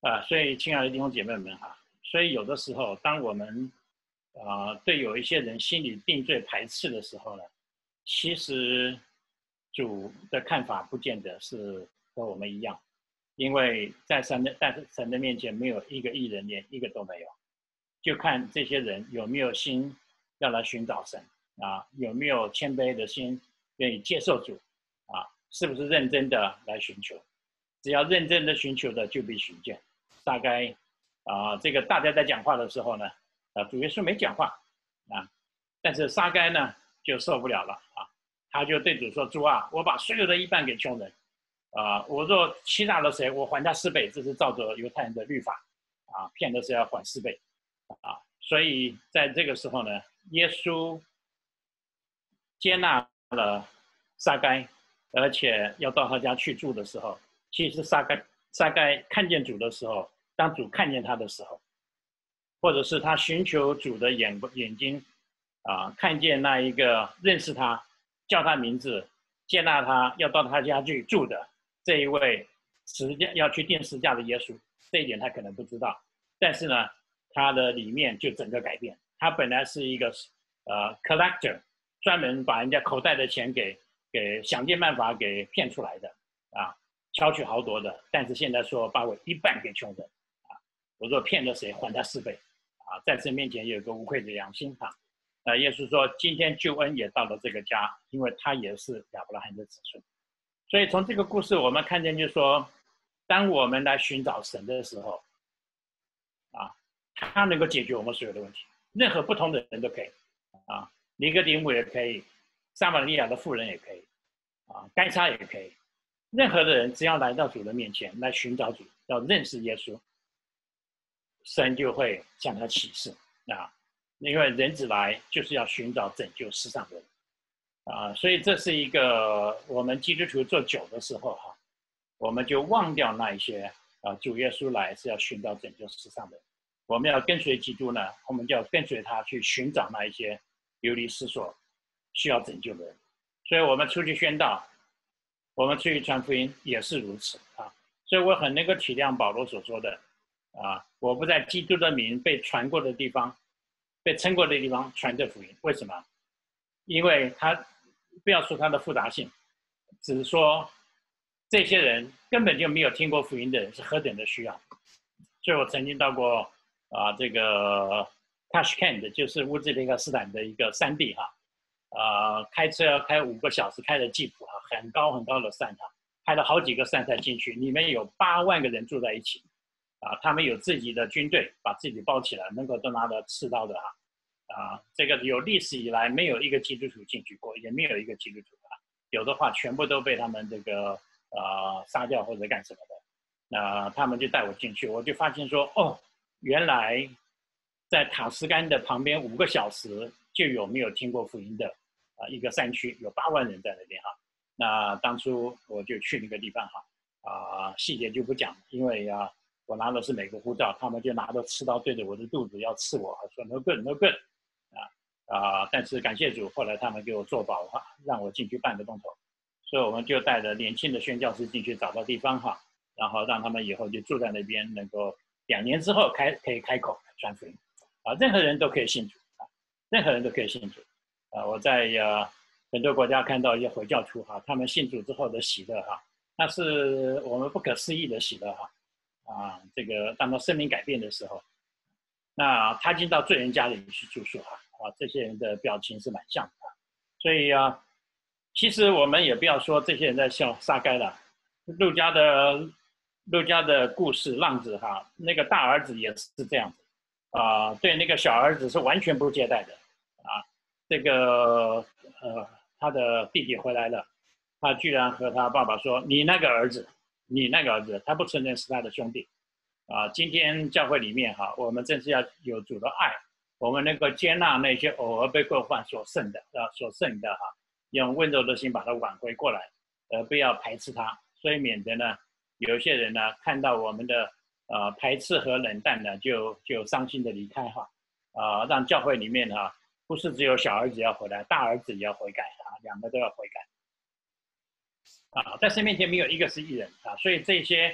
啊，所以亲爱的弟兄姐妹们哈，所以有的时候，当我们啊、呃、对有一些人心里定罪排斥的时候呢，其实主的看法不见得是和我们一样，因为在神的在神的面前没有一个义人，连一个都没有，就看这些人有没有心要来寻找神啊，有没有谦卑的心愿意接受主啊，是不是认真的来寻求？只要认真的寻求的，就必寻见。大概啊、呃，这个大家在讲话的时候呢，啊，主耶稣没讲话啊，但是撒该呢就受不了了啊，他就对主说：“主啊，我把所有的一半给穷人，啊、呃，我若欺诈了谁，我还他四倍，这是照着犹太人的律法啊，骗的是要还四倍啊。所以在这个时候呢，耶稣接纳了撒该，而且要到他家去住的时候，其实撒该撒该看见主的时候。”当主看见他的时候，或者是他寻求主的眼眼睛，啊，看见那一个认识他、叫他名字、接纳他、要到他家去住的这一位十架要去钉十架的耶稣，这一点他可能不知道，但是呢，他的里面就整个改变。他本来是一个呃 collector， 专门把人家口袋的钱给给想尽办法给骗出来的啊，巧取豪夺的，但是现在说把我一半给穷人。我若骗了谁，还他四倍，啊，在神面前有一个无愧的良心哈。那耶稣说，今天救恩也到了这个家，因为他也是亚伯拉罕的子孙。所以从这个故事我们看见，就是说，当我们来寻找神的时候，啊，他能够解决我们所有的问题，任何不同的人都可以，啊，尼哥底母也可以，撒玛利亚的妇人也可以，啊，该撒也可以，任何的人只要来到主的面前来寻找主，要认识耶稣。神就会向他启示啊，因为人子来就是要寻找拯救世上的人啊，所以这是一个我们基督徒做久的时候哈、啊，我们就忘掉那一些啊，主耶稣来是要寻找拯救世上的人，我们要跟随基督呢，我们就要跟随他去寻找那一些流离失所需要拯救的人，所以我们出去宣道，我们出去传福音也是如此啊，所以我很能够体谅保罗所说的。啊，我不在基督的名被传过的地方，被称过的地方传这福音。为什么？因为他不要说他的复杂性，只是说这些人根本就没有听过福音的人是何等的需要。所以我曾经到过啊，这个 Tashkent， 就是乌兹别克斯坦的一个山地哈，啊，开车开五个小时，开的吉普哈，很高很高的山哈，开了好几个山才进去，里面有八万个人住在一起。啊，他们有自己的军队，把自己包起来，门口都拿着刺刀的哈，啊，这个有历史以来没有一个基督徒进去过，也没有一个基督徒啊，有的话全部都被他们这个呃杀掉或者干什么的，那、呃、他们就带我进去，我就发现说，哦，原来在塔斯干的旁边五个小时就有没有听过福音的啊、呃、一个山区，有八万人在那边哈，那当初我就去那个地方哈，啊、呃、细节就不讲，因为啊。我拿的是美国护照，他们就拿着刺刀对着我的肚子要刺我，说 no good no good， 啊啊！但是感谢主，后来他们给我做保哈，让我进去半个钟头，所以我们就带着年轻的宣教师进去找到地方哈，然后让他们以后就住在那边，能够两年之后开可以开口传福音，啊，任何人都可以信主啊，任何人都可以信主啊！我在呃很多国家看到一些回教徒哈，他们信主之后的喜乐哈，那是我们不可思议的喜乐哈。啊，这个当他生命改变的时候，那他进到罪人家里去住宿哈，啊，这些人的表情是蛮像的，所以啊，其实我们也不要说这些人在笑撒该了，路加的路加的故事浪子哈，那个大儿子也是这样子，啊，对那个小儿子是完全不接待的，啊，这个呃他的弟弟回来了，他居然和他爸爸说：“你那个儿子。”你那个儿子，他不承认是他的兄弟，啊，今天教会里面哈，我们正是要有主的爱，我们能够接纳那些偶尔被过犯所剩的啊，所剩的哈，用温柔的心把它挽回过来，而不要排斥他，所以免得呢，有一些人呢看到我们的呃排斥和冷淡呢，就就伤心的离开哈，啊，让教会里面哈，不是只有小儿子要回来，大儿子也要悔改啊，两个都要悔改。啊，在神面前没有一个是义人啊，所以这些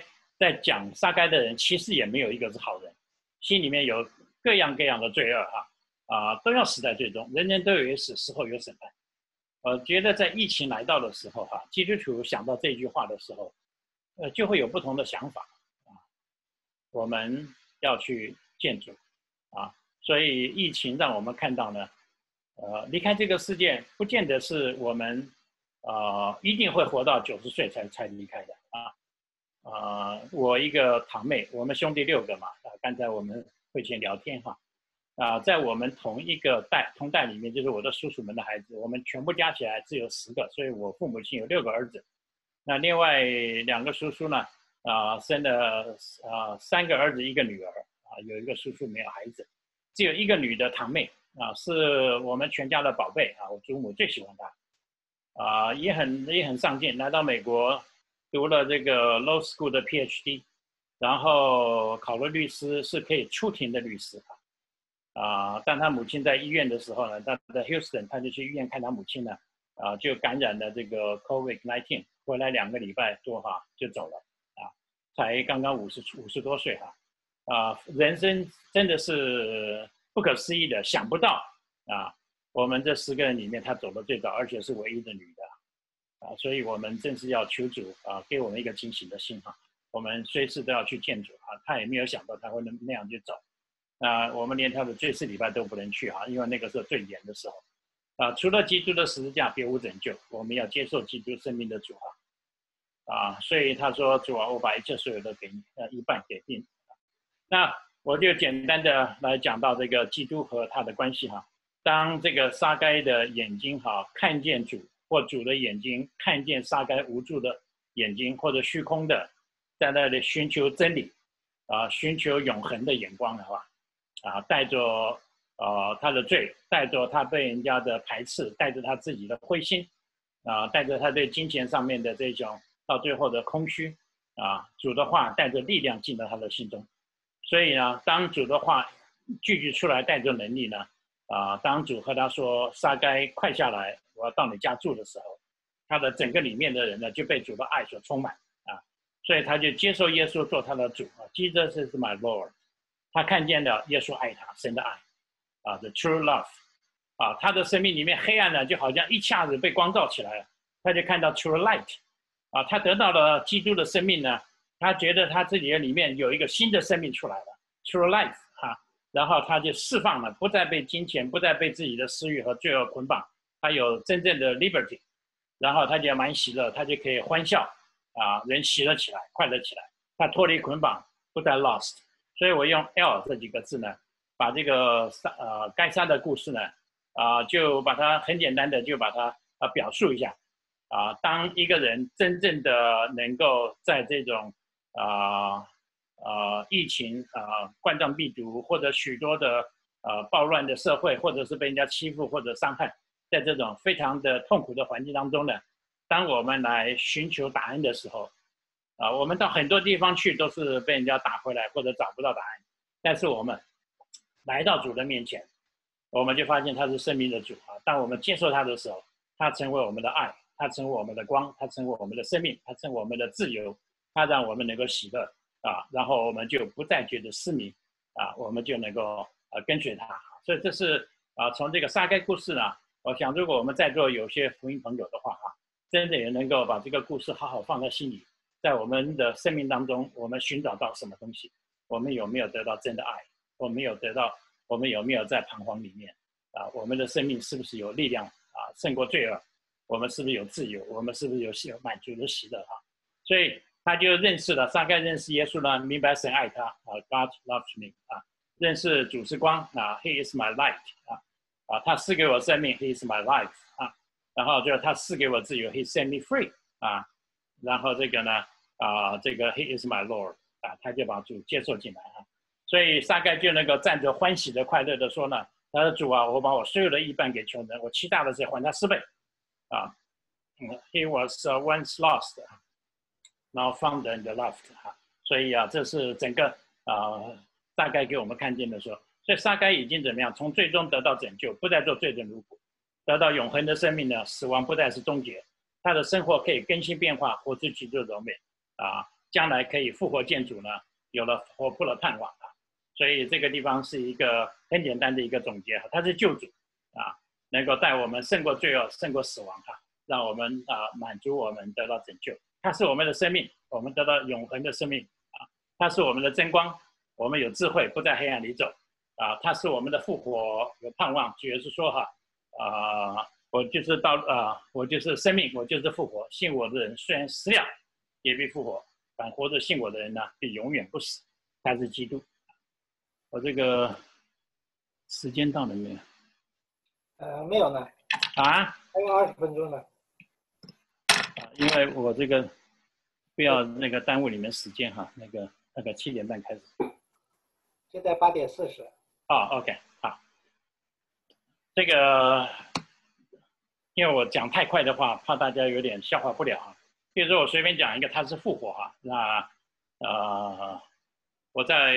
在讲撒该的人，其实也没有一个是好人，心里面有各样各样的罪恶哈啊，都要死在最终，人人都有一死，死后有审判。我觉得在疫情来到的时候哈，基督徒想到这句话的时候，呃，就会有不同的想法啊。我们要去见主啊，所以疫情让我们看到呢，呃，离开这个世界，不见得是我们呃一定会活到九十岁才才离开的啊。呃，我一个堂妹，我们兄弟六个嘛，啊，刚才我们会前聊天哈，啊，在我们同一个代同代里面，就是我的叔叔们的孩子，我们全部加起来只有十个，所以我父母亲有六个儿子，那另外两个叔叔呢，啊，生了啊三个儿子一个女儿，啊，有一个叔叔没有孩子，只有一个女的堂妹，啊，是我们全家的宝贝啊，我祖母最喜欢她，啊，也很也很上进，来到美国。读了这个 law school 的 P H D， 然后考了律师，是可以出庭的律师啊。但他母亲在医院的时候呢，他在 Houston， 他就去医院看他母亲呢，啊，就感染了这个 COVID 十九， 回来两个礼拜多哈就走了啊，才刚刚五十五十多岁哈，啊，人生真的是不可思议的，想不到啊，我们这十个人里面，他走的最早，而且是唯一的女的。啊，所以我们正是要求主啊，给我们一个惊喜的心哈。我们随时都要去见主啊，他也没有想到他会那那样就走。那、呃、我们连他的最次礼拜都不能去哈，因为那个时候最严的时候。啊，除了基督的十字架，别无拯救。我们要接受基督生命的主啊。啊，所以他说主啊，我把一切所有的给你，呃，一半给定。那我就简单的来讲到这个基督和他的关系哈。当这个撒该的眼睛哈看见主。或主的眼睛看见撒该无助的眼睛，或者虚空的，在那里寻求真理，啊，寻求永恒的眼光的话，啊，带着呃他的罪，带着他被人家的排斥，带着他自己的灰心，啊，带着他对金钱上面的这种到最后的空虚，啊，主的话带着力量进到他的心中，所以呢，当主的话句句出来，带着能力呢。啊，当主和他说撒该快下来，我要到你家住的时候，他的整个里面的人呢就被主的爱所充满啊，所以他就接受耶稣做他的主啊 ，Jesus is my Lord， 他看见了耶稣爱他，神的爱啊 ，the true love， 啊，他的生命里面黑暗呢就好像一下子被光照起来了，他就看到 true light， 啊，他得到了基督的生命呢，他觉得他自己的里面有一个新的生命出来了 ，true life。然后他就释放了，不再被金钱，不再被自己的私欲和罪恶捆绑，他有真正的 liberty， 然后他就蛮喜乐，他就可以欢笑啊，人喜乐起来，快乐起来，他脱离捆绑，不再 lost。所以我用 L 这几个字呢，把这个呃该杀的故事呢，啊、呃，就把它很简单的就把它啊表述一下啊、呃，当一个人真正的能够在这种啊。呃呃，疫情啊、呃，冠状病毒或者许多的呃暴乱的社会，或者是被人家欺负或者伤害，在这种非常的痛苦的环境当中呢，当我们来寻求答案的时候，啊、呃，我们到很多地方去都是被人家打回来或者找不到答案，但是我们来到主的面前，我们就发现他是生命的主啊。当我们接受他的时候，他成为我们的爱，他成为我们的光，他成为我们的生命，他成为我们的自由，他让我们能够喜乐。啊，然后我们就不再觉得失迷，啊，我们就能够呃跟随他。所以这是啊，从这个撒该故事呢，我想如果我们在座有些福音朋友的话哈，真的也能够把这个故事好好放在心里，在我们的生命当中，我们寻找到什么东西？我们有没有得到真的爱？我们有得到？我们有没有在彷徨里面？啊，我们的生命是不是有力量啊，胜过罪恶？我们是不是有自由？我们是不是有有满足的喜乐哈？所以。他就认识了，撒该认识耶稣呢，明白神爱他啊 ，God loves me 啊，认识主是光啊 ，He is my light 啊，啊，他赐给我生命 ，He is my life 啊，然后就他赐给我自由 ，He set me free 啊，然后这个呢啊，这个 He is my Lord 啊，他就把主接受进来啊，所以撒该就能够站着欢喜的、快乐的说呢，他说主啊，我把我所有的一半给穷人，我欺大的事还他四倍啊、嗯、，He was、uh, once lost。然后 found and loved 哈，所以啊，这是整个啊、呃、撒该给我们看见的说，所以撒该已经怎么样？从最终得到拯救，不再做罪人奴仆，得到永恒的生命呢，死亡不再是终结，他的生活可以更新变化，活出基督的柔美啊。 将来可以复活建主呢，有了活泼的盼望啊。所以这个地方是一个很简单的一个总结，他是救主啊，能够带我们胜过罪恶，胜过死亡啊，让我们啊满足我们得到拯救。他是我们的生命，我们得到永恒的生命啊。他是我们的真光，我们有智慧，不在黑暗里走啊。他是我们的复活，有盼望。主耶稣说哈啊，我就是到啊，我就是生命，我就是复活。信我的人虽然死了，也必复活；反活着信我的人呢，必永远不死。他是基督。我这个时间到了没有？ 呃，没有呢。 啊？ 还有二十分钟呢。 啊，因为我这个不要那个耽误你们时间哈，那个那个七点半开始。 现在八点四十。 哦 ，OK， 好。这个因为我讲太快的话，怕大家有点消化不了啊。比如说我随便讲一个，它是复活哈，那呃，我在。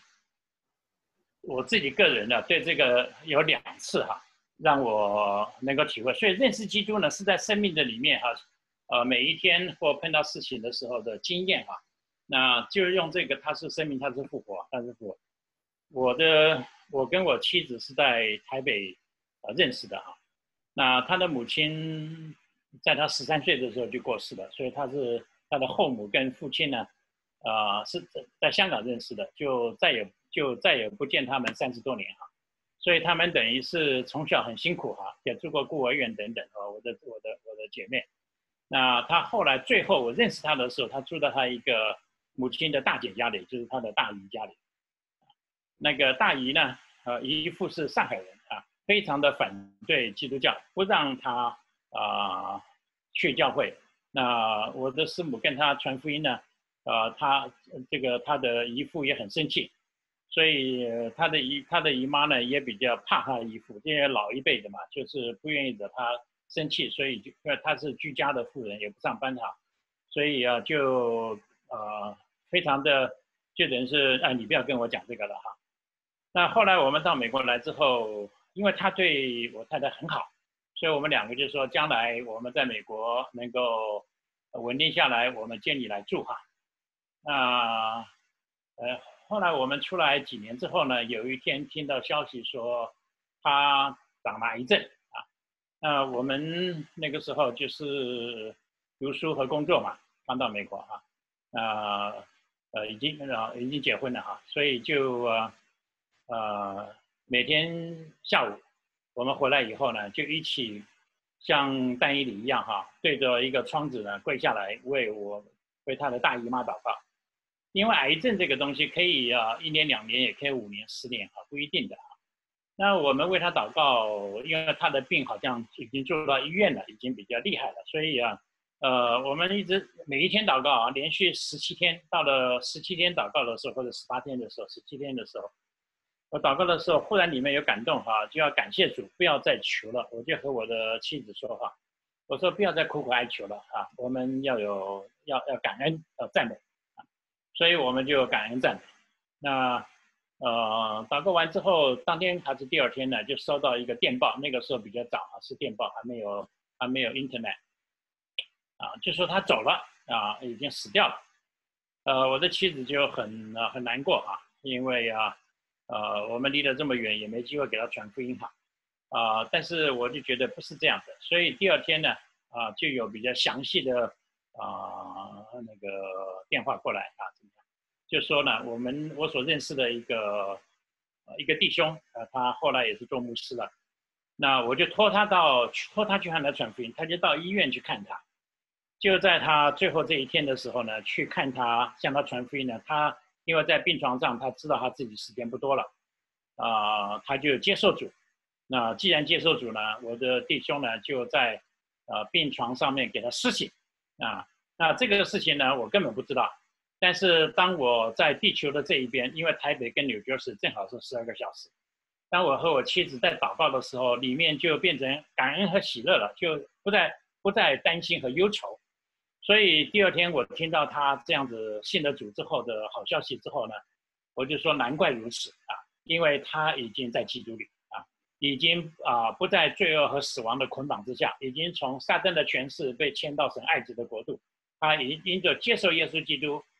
我自己个人呢，对这个有两次哈，让我能够体会。所以认识基督呢，是在生命的里面哈，呃，每一天或碰到事情的时候的经验哈，那就用这个，他是生命，他是复活，他是复活。我的，我跟我妻子是在台北呃认识的哈，那他的母亲在他十三岁的时候就过世了，所以他是他的后母跟父亲呢，啊、呃、是在香港认识的，就再也。就再也不见他们三十多年哈，所以他们等于是从小很辛苦哈，也住过孤儿院等等啊。我的我的我的姐妹，那她后来最后我认识她的时候，她住在她一个母亲的大姐家里，就是她的大姨家里。那个大姨呢，呃，姨父是上海人啊，非常的反对基督教，不让她啊、呃、去教会。那我的师母跟她传福音呢，呃，她这个她的姨父也很生气。所以他的姨他的姨妈呢也比较怕他的姨父，因为老一辈的嘛，就是不愿意惹他生气，所以就因为他是居家的妇人，也不上班哈，所以啊就呃非常的就等于是啊你不要跟我讲这个了哈。那后来我们到美国来之后，因为他对我太太很好，所以我们两个就说将来我们在美国能够稳定下来，我们接你来住哈。那呃。后来我们出来几年之后呢，有一天听到消息说他长了癌症啊。那我们那个时候就是读书和工作嘛，刚到美国哈，啊呃已经呃已经结婚了哈，所以就呃呃每天下午我们回来以后呢，就一起像但以理一样哈，对着一个窗子呢跪下来为我为他的大姨妈祷告。因为癌症这个东西可以啊，一年两年也可以五年十年哈，不一定的啊。那我们为他祷告，因为他的病好像已经住到医院了，已经比较厉害了，所以啊，呃，我们一直每一天祷告啊，连续十七天，到了十七天祷告的时候，或者十八天的时候，十七天的时候，我祷告的时候，忽然里面有感动哈，就要感谢主，不要再求了。我就和我的妻子说哈，我说不要再苦苦哀求了啊，我们要有要要感恩要赞美。所以我们就感恩赞美。那呃，祷告完之后，当天还是第二天呢，就收到一个电报。那个时候比较早啊，是电报，还没有还没有 Internet 啊，就说他走了啊，已经死掉了。呃，我的妻子就很呃很难过啊，因为啊呃我们离得这么远，也没机会给他传福音哈啊、呃。但是我就觉得不是这样的，所以第二天呢啊、呃、就有比较详细的。啊、呃，那个电话过来啊，怎么样？就说呢，我们我所认识的一个呃一个弟兄，呃，他后来也是做牧师了。那我就托他到托他去看他传福音，他就到医院去看他。就在他最后这一天的时候呢，去看他向他传福音呢，他因为在病床上，他知道他自己时间不多了，啊、呃，他就接受主。那既然接受主呢，我的弟兄呢就在呃病床上面给他施洗。啊，那这个事情呢，我根本不知道。但是当我在地球的这一边，因为台北跟纽约市正好是十二个小时，当我和我妻子在祷告的时候，里面就变成感恩和喜乐了，就不再不再担心和忧愁。所以第二天我听到他这样子信了主之后的好消息之后呢，我就说难怪如此啊，因为他已经在基督里啊，已经啊不在罪恶和死亡的捆绑之下，已经从撒旦的权势被迁到神爱子的国度。他已经因着接受耶稣基督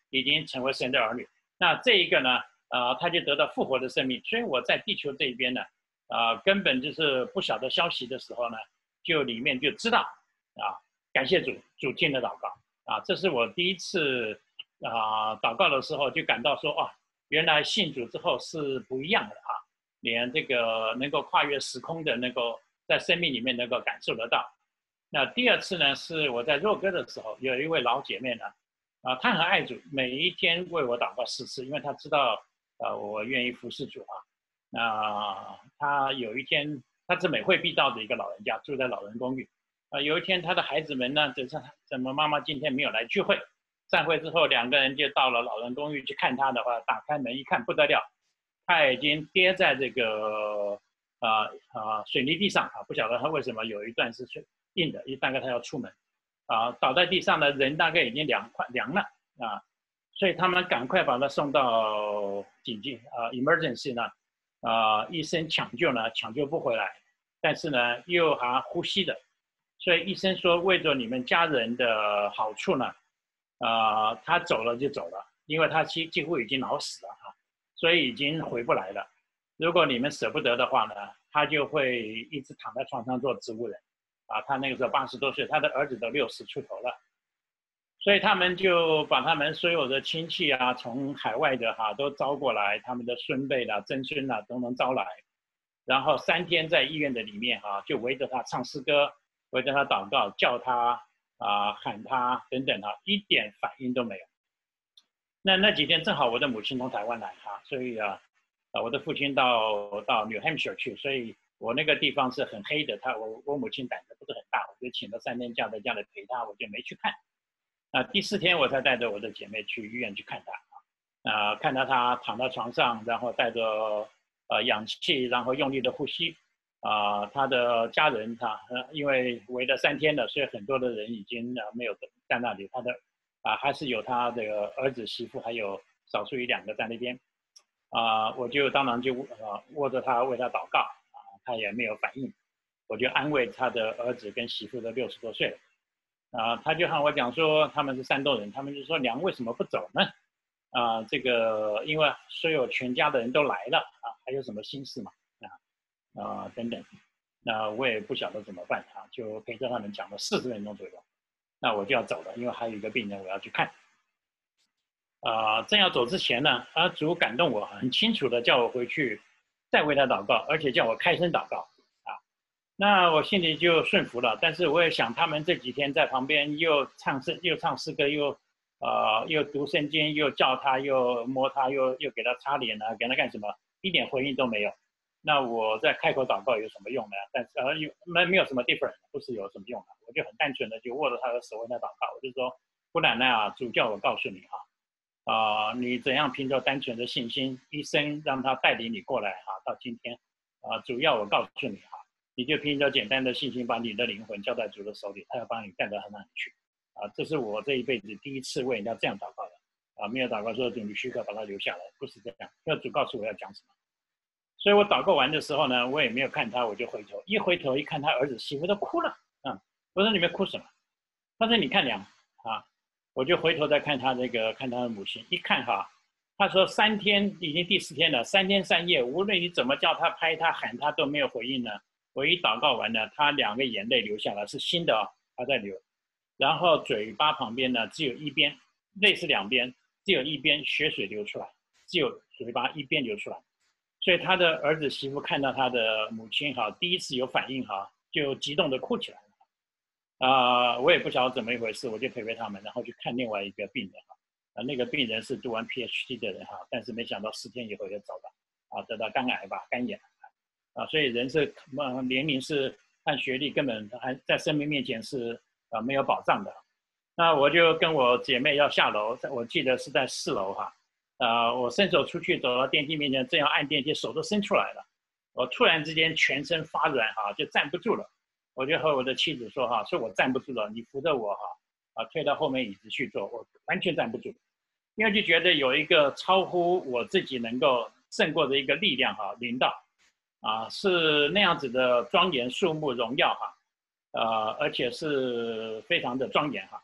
已经成为神的儿女。那这一个呢，呃，他就得到复活的生命。所以我在地球这边呢，啊、呃，根本就是不晓得消息的时候呢，就里面就知道啊，感谢主，主听的祷告啊，这是我第一次啊祷告的时候就感到说啊，原来信主之后是不一样的啊，连这个能够跨越时空的，能够在生命里面能够感受得到。那第二次呢，是我在若哥的时候，有一位老姐妹呢，啊，她很爱主，每一天为我祷告四次，因为她知道，呃，我愿意服侍主啊。那她有一天，她是每会必到的一个老人家，住在老人公寓。啊，有一天她的孩子们呢，就是怎么妈妈今天没有来聚会？散会之后，两个人就到了老人公寓去看她的话，打开门一看，不得了，她已经跌在这个啊啊、呃呃、水泥地上啊，不晓得她为什么有一段是水。硬的，大概他要出门，啊，倒在地上的人大概已经凉快凉了啊，所以他们赶快把他送到紧急啊 emergency 呢，啊，医生抢救呢抢救不回来，但是呢又还呼吸的，所以医生说为着你们家人的好处呢，啊，他走了就走了，因为他几几乎已经脑死了啊，所以已经回不来了。如果你们舍不得的话呢，他就会一直躺在床上做植物人。啊，他那个时候八十多岁，他的儿子都六十出头了，所以他们就把他们所有的亲戚啊，从海外的哈、啊、都招过来，他们的孙辈啦、曾孙啦都能招来，然后三天在医院的里面哈、啊，就围着他唱诗歌，围着他祷告，叫他啊、喊他等等啊，一点反应都没有。那那几天正好我的母亲从台湾来哈、啊，所以啊，啊我的父亲到到 New Hampshire 去，所以。我那个地方是很黑的，他我我母亲胆子不是很大，我就请了三天假在家里陪他，我就没去看。啊，第四天我才带着我的姐妹去医院去看他，啊，看到他躺在床上，然后带着呃氧气，然后用力的呼吸，啊，他的家人他呃因为围了三天了，所以很多的人已经呃没有在那里，他的啊还是有他的儿子媳妇，还有少数一两个在那边，啊，我就当然就啊握着他为他祷告。他也没有反应，我就安慰他的儿子跟媳妇都六十多岁了，啊、呃，他就和我讲说他们是山东人，他们就说娘为什么不走呢？啊、呃，这个因为所有全家的人都来了啊，还有什么心事嘛？啊啊、呃、等等，那我也不晓得怎么办啊，就陪着他们讲了四十分钟左右，那我就要走了，因为还有一个病人我要去看。啊、呃，正要走之前呢，啊主感动我，很清楚的叫我回去。再为他祷告，而且叫我开声祷告啊，那我心里就顺服了。但是我也想，他们这几天在旁边又唱诗，又唱诗歌，又呃又读圣经，又叫他，又摸他，又又给他擦脸啊，给他干什么？一点回应都没有。那我在开口祷告有什么用呢？但是呃有没没有什么 different， 不是有什么用的。我就很单纯的就握着他的手为他祷告，我就说，不然呢啊，主叫我告诉你哈。啊、呃，你怎样凭着单纯的信心，一生让他带领你过来哈、啊，到今天，啊、呃，主要我告诉你哈、啊，你就凭着简单的信心，把你的灵魂交在主的手里，他要帮你带到他那里去，啊，这是我这一辈子第一次为人家这样祷告的，啊，没有祷告说主你许可把他留下来，不是这样，要主告诉我要讲什么，所以我祷告完的时候呢，我也没有看他，我就回头，一回头一看他儿子媳妇都哭了，啊，我说你们哭什么？他说你看娘啊。我就回头再看他那个，看他的母亲，一看哈，他说三天已经第四天了，三天三夜，无论你怎么叫他、拍他、喊他都没有回应呢。我一祷告完呢，他两个眼泪流下来，是新的哦，他在流，然后嘴巴旁边呢只有一边，类似两边，只有一边血水流出来，只有嘴巴一边流出来，所以他的儿子媳妇看到他的母亲哈，第一次有反应哈，就激动的哭起来。啊、呃，我也不晓得怎么一回事，我就陪陪他们，然后去看另外一个病人哈，啊，那个病人是读完 P H D 的人哈，但是没想到四天以后就走了，啊，得到肝癌吧，肝炎，啊，所以人是呃年龄是和学历根本还在生命面前是啊没有保障的。那我就跟我姐妹要下楼，我记得是在四楼哈，啊，我伸手出去走到电梯面前，正要按电梯，手都伸出来了，我突然之间全身发软哈，就站不住了。我就和我的妻子说哈，说我站不住了，你扶着我哈，啊，推到后面椅子去坐，我完全站不住，因为就觉得有一个超乎我自己能够胜过的一个力量哈，临到，啊，是那样子的庄严、肃穆、荣耀哈，呃，而且是非常的庄严哈。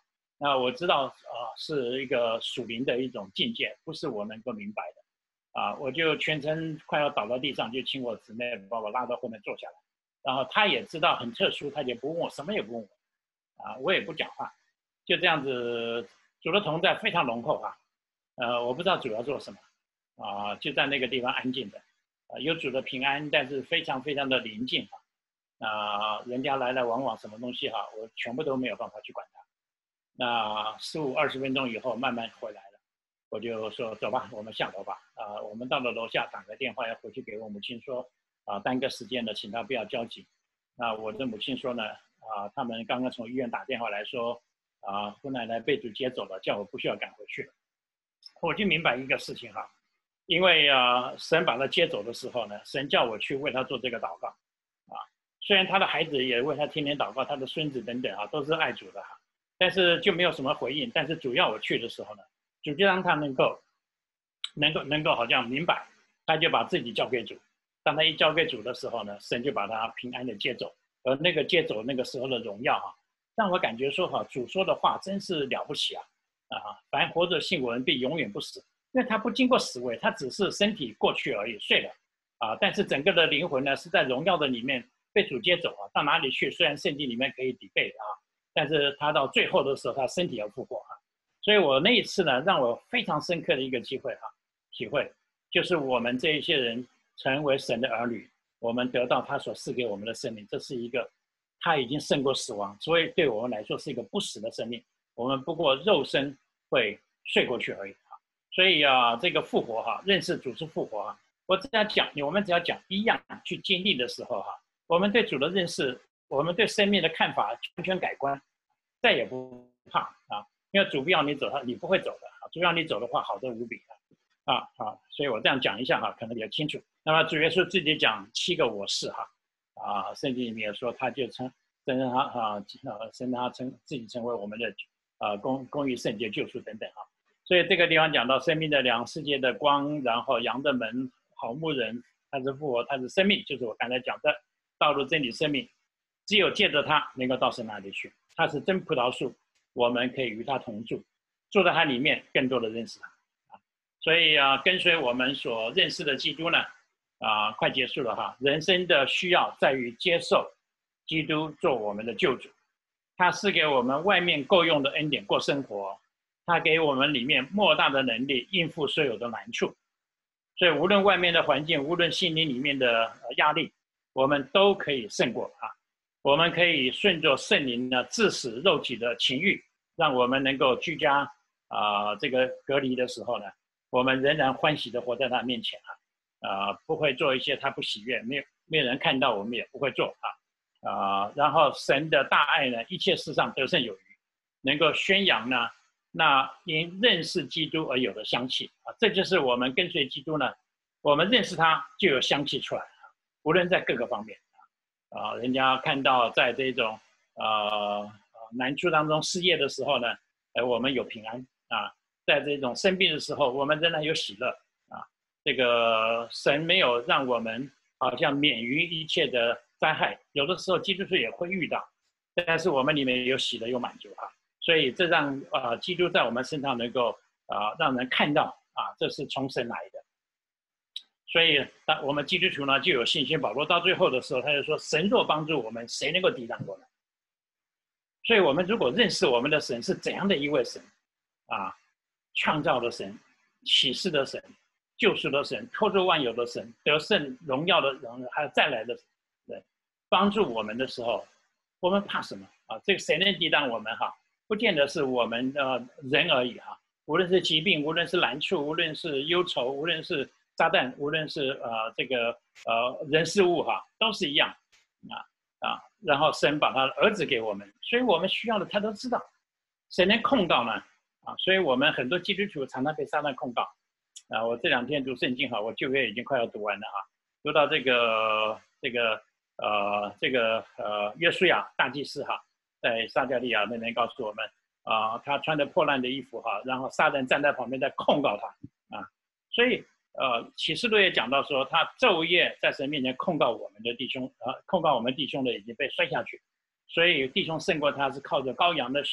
那我知道啊、呃、是一个属灵的一种境界，不是我能够明白的啊，我就全程快要倒到地上，就请我姊妹把我拉到后面坐下来，然后他也知道很特殊，他也不问我，什么也不问我，啊，我也不讲话，就这样子，主的同在非常浓厚啊，呃，我不知道主要做什么啊，就在那个地方安静的，啊，有主的平安，但是非常非常的宁静啊。啊、呃，人家来来往往什么东西哈，我全部都没有办法去管它。那十五二十分钟以后慢慢回来了，我就说走吧，我们下楼吧。啊、呃，我们到了楼下打个电话要回去给我母亲说，啊、呃，耽搁时间了，请她不要焦急。那我的母亲说呢，啊、呃，他们刚刚从医院打电话来说，啊、呃，姑奶奶被主接走了，叫我不需要赶回去了。我就明白一个事情哈，因为啊、呃，神把她接走的时候呢，神叫我去为她做这个祷告。虽然他的孩子也为他天天祷告，他的孙子等等啊，都是爱主的哈，但是就没有什么回应。但是主要我去的时候呢，主就让他能够，能够能够好像明白，他就把自己交给主。当他一交给主的时候呢，神就把他平安的接走。而那个接走那个时候的荣耀啊，让我感觉说哈，主说的话真是了不起啊！啊，凡活着信我人必永远不死，因为他不经过死位，他只是身体过去而已，睡了啊，但是整个的灵魂呢是在荣耀的里面。被主接走啊，到哪里去？虽然圣经里面可以抵背啊，但是他到最后的时候，他身体要复活啊。所以我那一次呢，让我非常深刻的一个机会哈、啊，体会就是我们这一些人成为神的儿女，我们得到他所赐给我们的生命，这是一个他已经胜过死亡，所以对我们来说是一个不死的生命。我们不过肉身会睡过去而已啊。所以啊，这个复活哈、啊，认识主是复活啊。我只要讲，我们只要讲一样去经历的时候哈、啊。我们对主的认识，我们对生命的看法完全改观，再也不怕啊！因为主不要你走，你不会走的啊！主要你走的话，好得无比啊！啊啊！所以我这样讲一下哈，可能比较清楚。那么主耶稣自己讲七个我是哈啊，圣经里面也说，他就称称他啊啊，称他称自己成为我们的啊公公义、圣洁、救赎等等哈。所以这个地方讲到生命的粮、世界的光，然后羊的门、好牧人，他是复活，他是生命，就是我刚才讲的。道路、真理、生命，只有借着他能够到神那里去。他是真葡萄树，我们可以与他同住，住在他里面，更多的认识他。啊，所以啊，跟随我们所认识的基督呢，啊，快结束了哈。人生的需要在于接受基督做我们的救主，他赐给我们外面够用的恩典过生活，他给我们里面莫大的能力应付所有的难处。所以无论外面的环境，无论心灵里面的压力，我们都可以胜过啊！我们可以顺着圣灵呢，致死肉体的情欲，让我们能够居家啊、呃，这个隔离的时候呢，我们仍然欢喜的活在他面前啊，啊、呃，不会做一些他不喜悦，没有没有人看到我们也不会做啊啊、呃，然后神的大爱呢，一切事上得胜有余，能够宣扬呢，那因认识基督而有的香气啊，这就是我们跟随基督呢，我们认识他就有香气出来。无论在各个方面啊，啊，人家看到在这种呃难处当中失业的时候呢，呃，我们有平安啊；在这种生病的时候，我们仍然有喜乐啊。这个神没有让我们好像免于一切的灾害，有的时候基督徒也会遇到，但是我们里面有喜乐有满足啊，所以这让啊、呃、基督在我们身上能够啊、呃、让人看到啊，这是从神来的。所以，当我们基督徒呢就有信心。保罗到最后的时候，他就说：“神若帮助我们，谁能够抵挡我们？”所以，我们如果认识我们的神是怎样的一位神，啊，创造的神、启示的神、救赎的神、托住万有的神、得胜荣耀的人，还有再来的人，帮助我们的时候，我们怕什么啊？这个谁能抵挡我们？哈，不见得是我们呃人而已哈。无论是疾病，无论是难处，无论是忧愁，无论是炸弹，无论是呃这个呃人事物哈，都是一样啊啊。然后神把他的儿子给我们，所以我们需要的他都知道。谁能控告呢？啊，所以我们很多基督徒常常被撒旦控告。啊，我这两天读圣经哈，我旧约已经快要读完了哈，读到这个这个呃这个呃约书亚大祭司哈，在撒迦利亚那边告诉我们啊、呃，他穿着破烂的衣服哈，然后撒旦站在旁边在控告他啊，所以。呃，启示录也讲到说，他昼夜在神面前控告我们的弟兄，啊、呃，控告我们弟兄的已经被摔下去，所以弟兄胜过他是靠着羔羊的血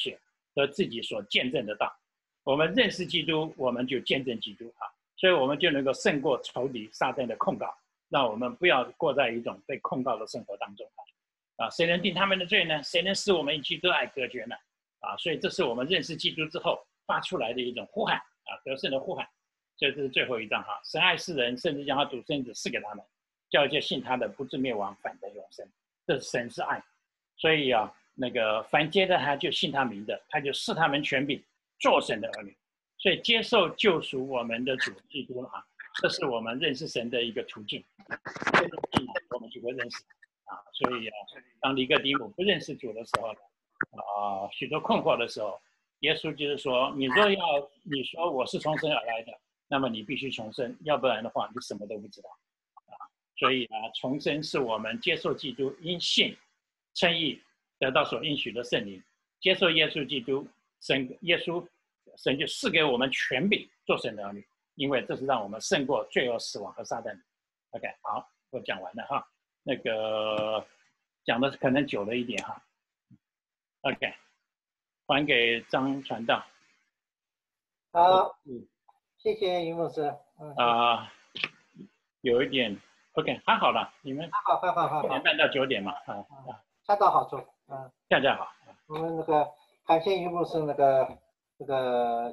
和自己所见证的道。我们认识基督，我们就见证基督啊，所以我们就能够胜过仇敌撒旦的控告，让我们不要过在一种被控告的生活当中啊！谁能定他们的罪呢？谁能使我们与基督爱隔绝呢？啊，所以这是我们认识基督之后发出来的一种呼喊啊，得胜的呼喊。所以这是最后一章哈，神爱世人，甚至将他独生子赐给他们，叫一切信他的不至灭亡，反得永生。这是神是爱，所以啊，那个凡接着他就信他名的，他就赐他们权柄，做神的儿女。所以接受救赎我们的主基督啊，这是我们认识神的一个途径。我们就会认识啊，所以啊，当尼哥底母不认识主的时候啊，许多困惑的时候，耶稣就是说，你若要你说我是从神而来的，那么你必须重生，要不然的话，你什么都不知道啊。所以啊，重生是我们接受基督，因信称义，得到所应许的圣灵，接受耶稣基督，神耶稣神就赐给我们权柄做神的儿女，因为这是让我们胜过罪恶、死亡和撒旦。OK， 好，我讲完了哈。那个讲的可能久了一点哈。OK， 还给张传道。 好，谢谢于牧师。 嗯啊、呃，有一点 OK， 还好了，你们还好，还好，还好。 八点半到九点嘛，啊啊， 恰到好处，嗯， 恰恰好。 我们那个感谢于牧师那个这个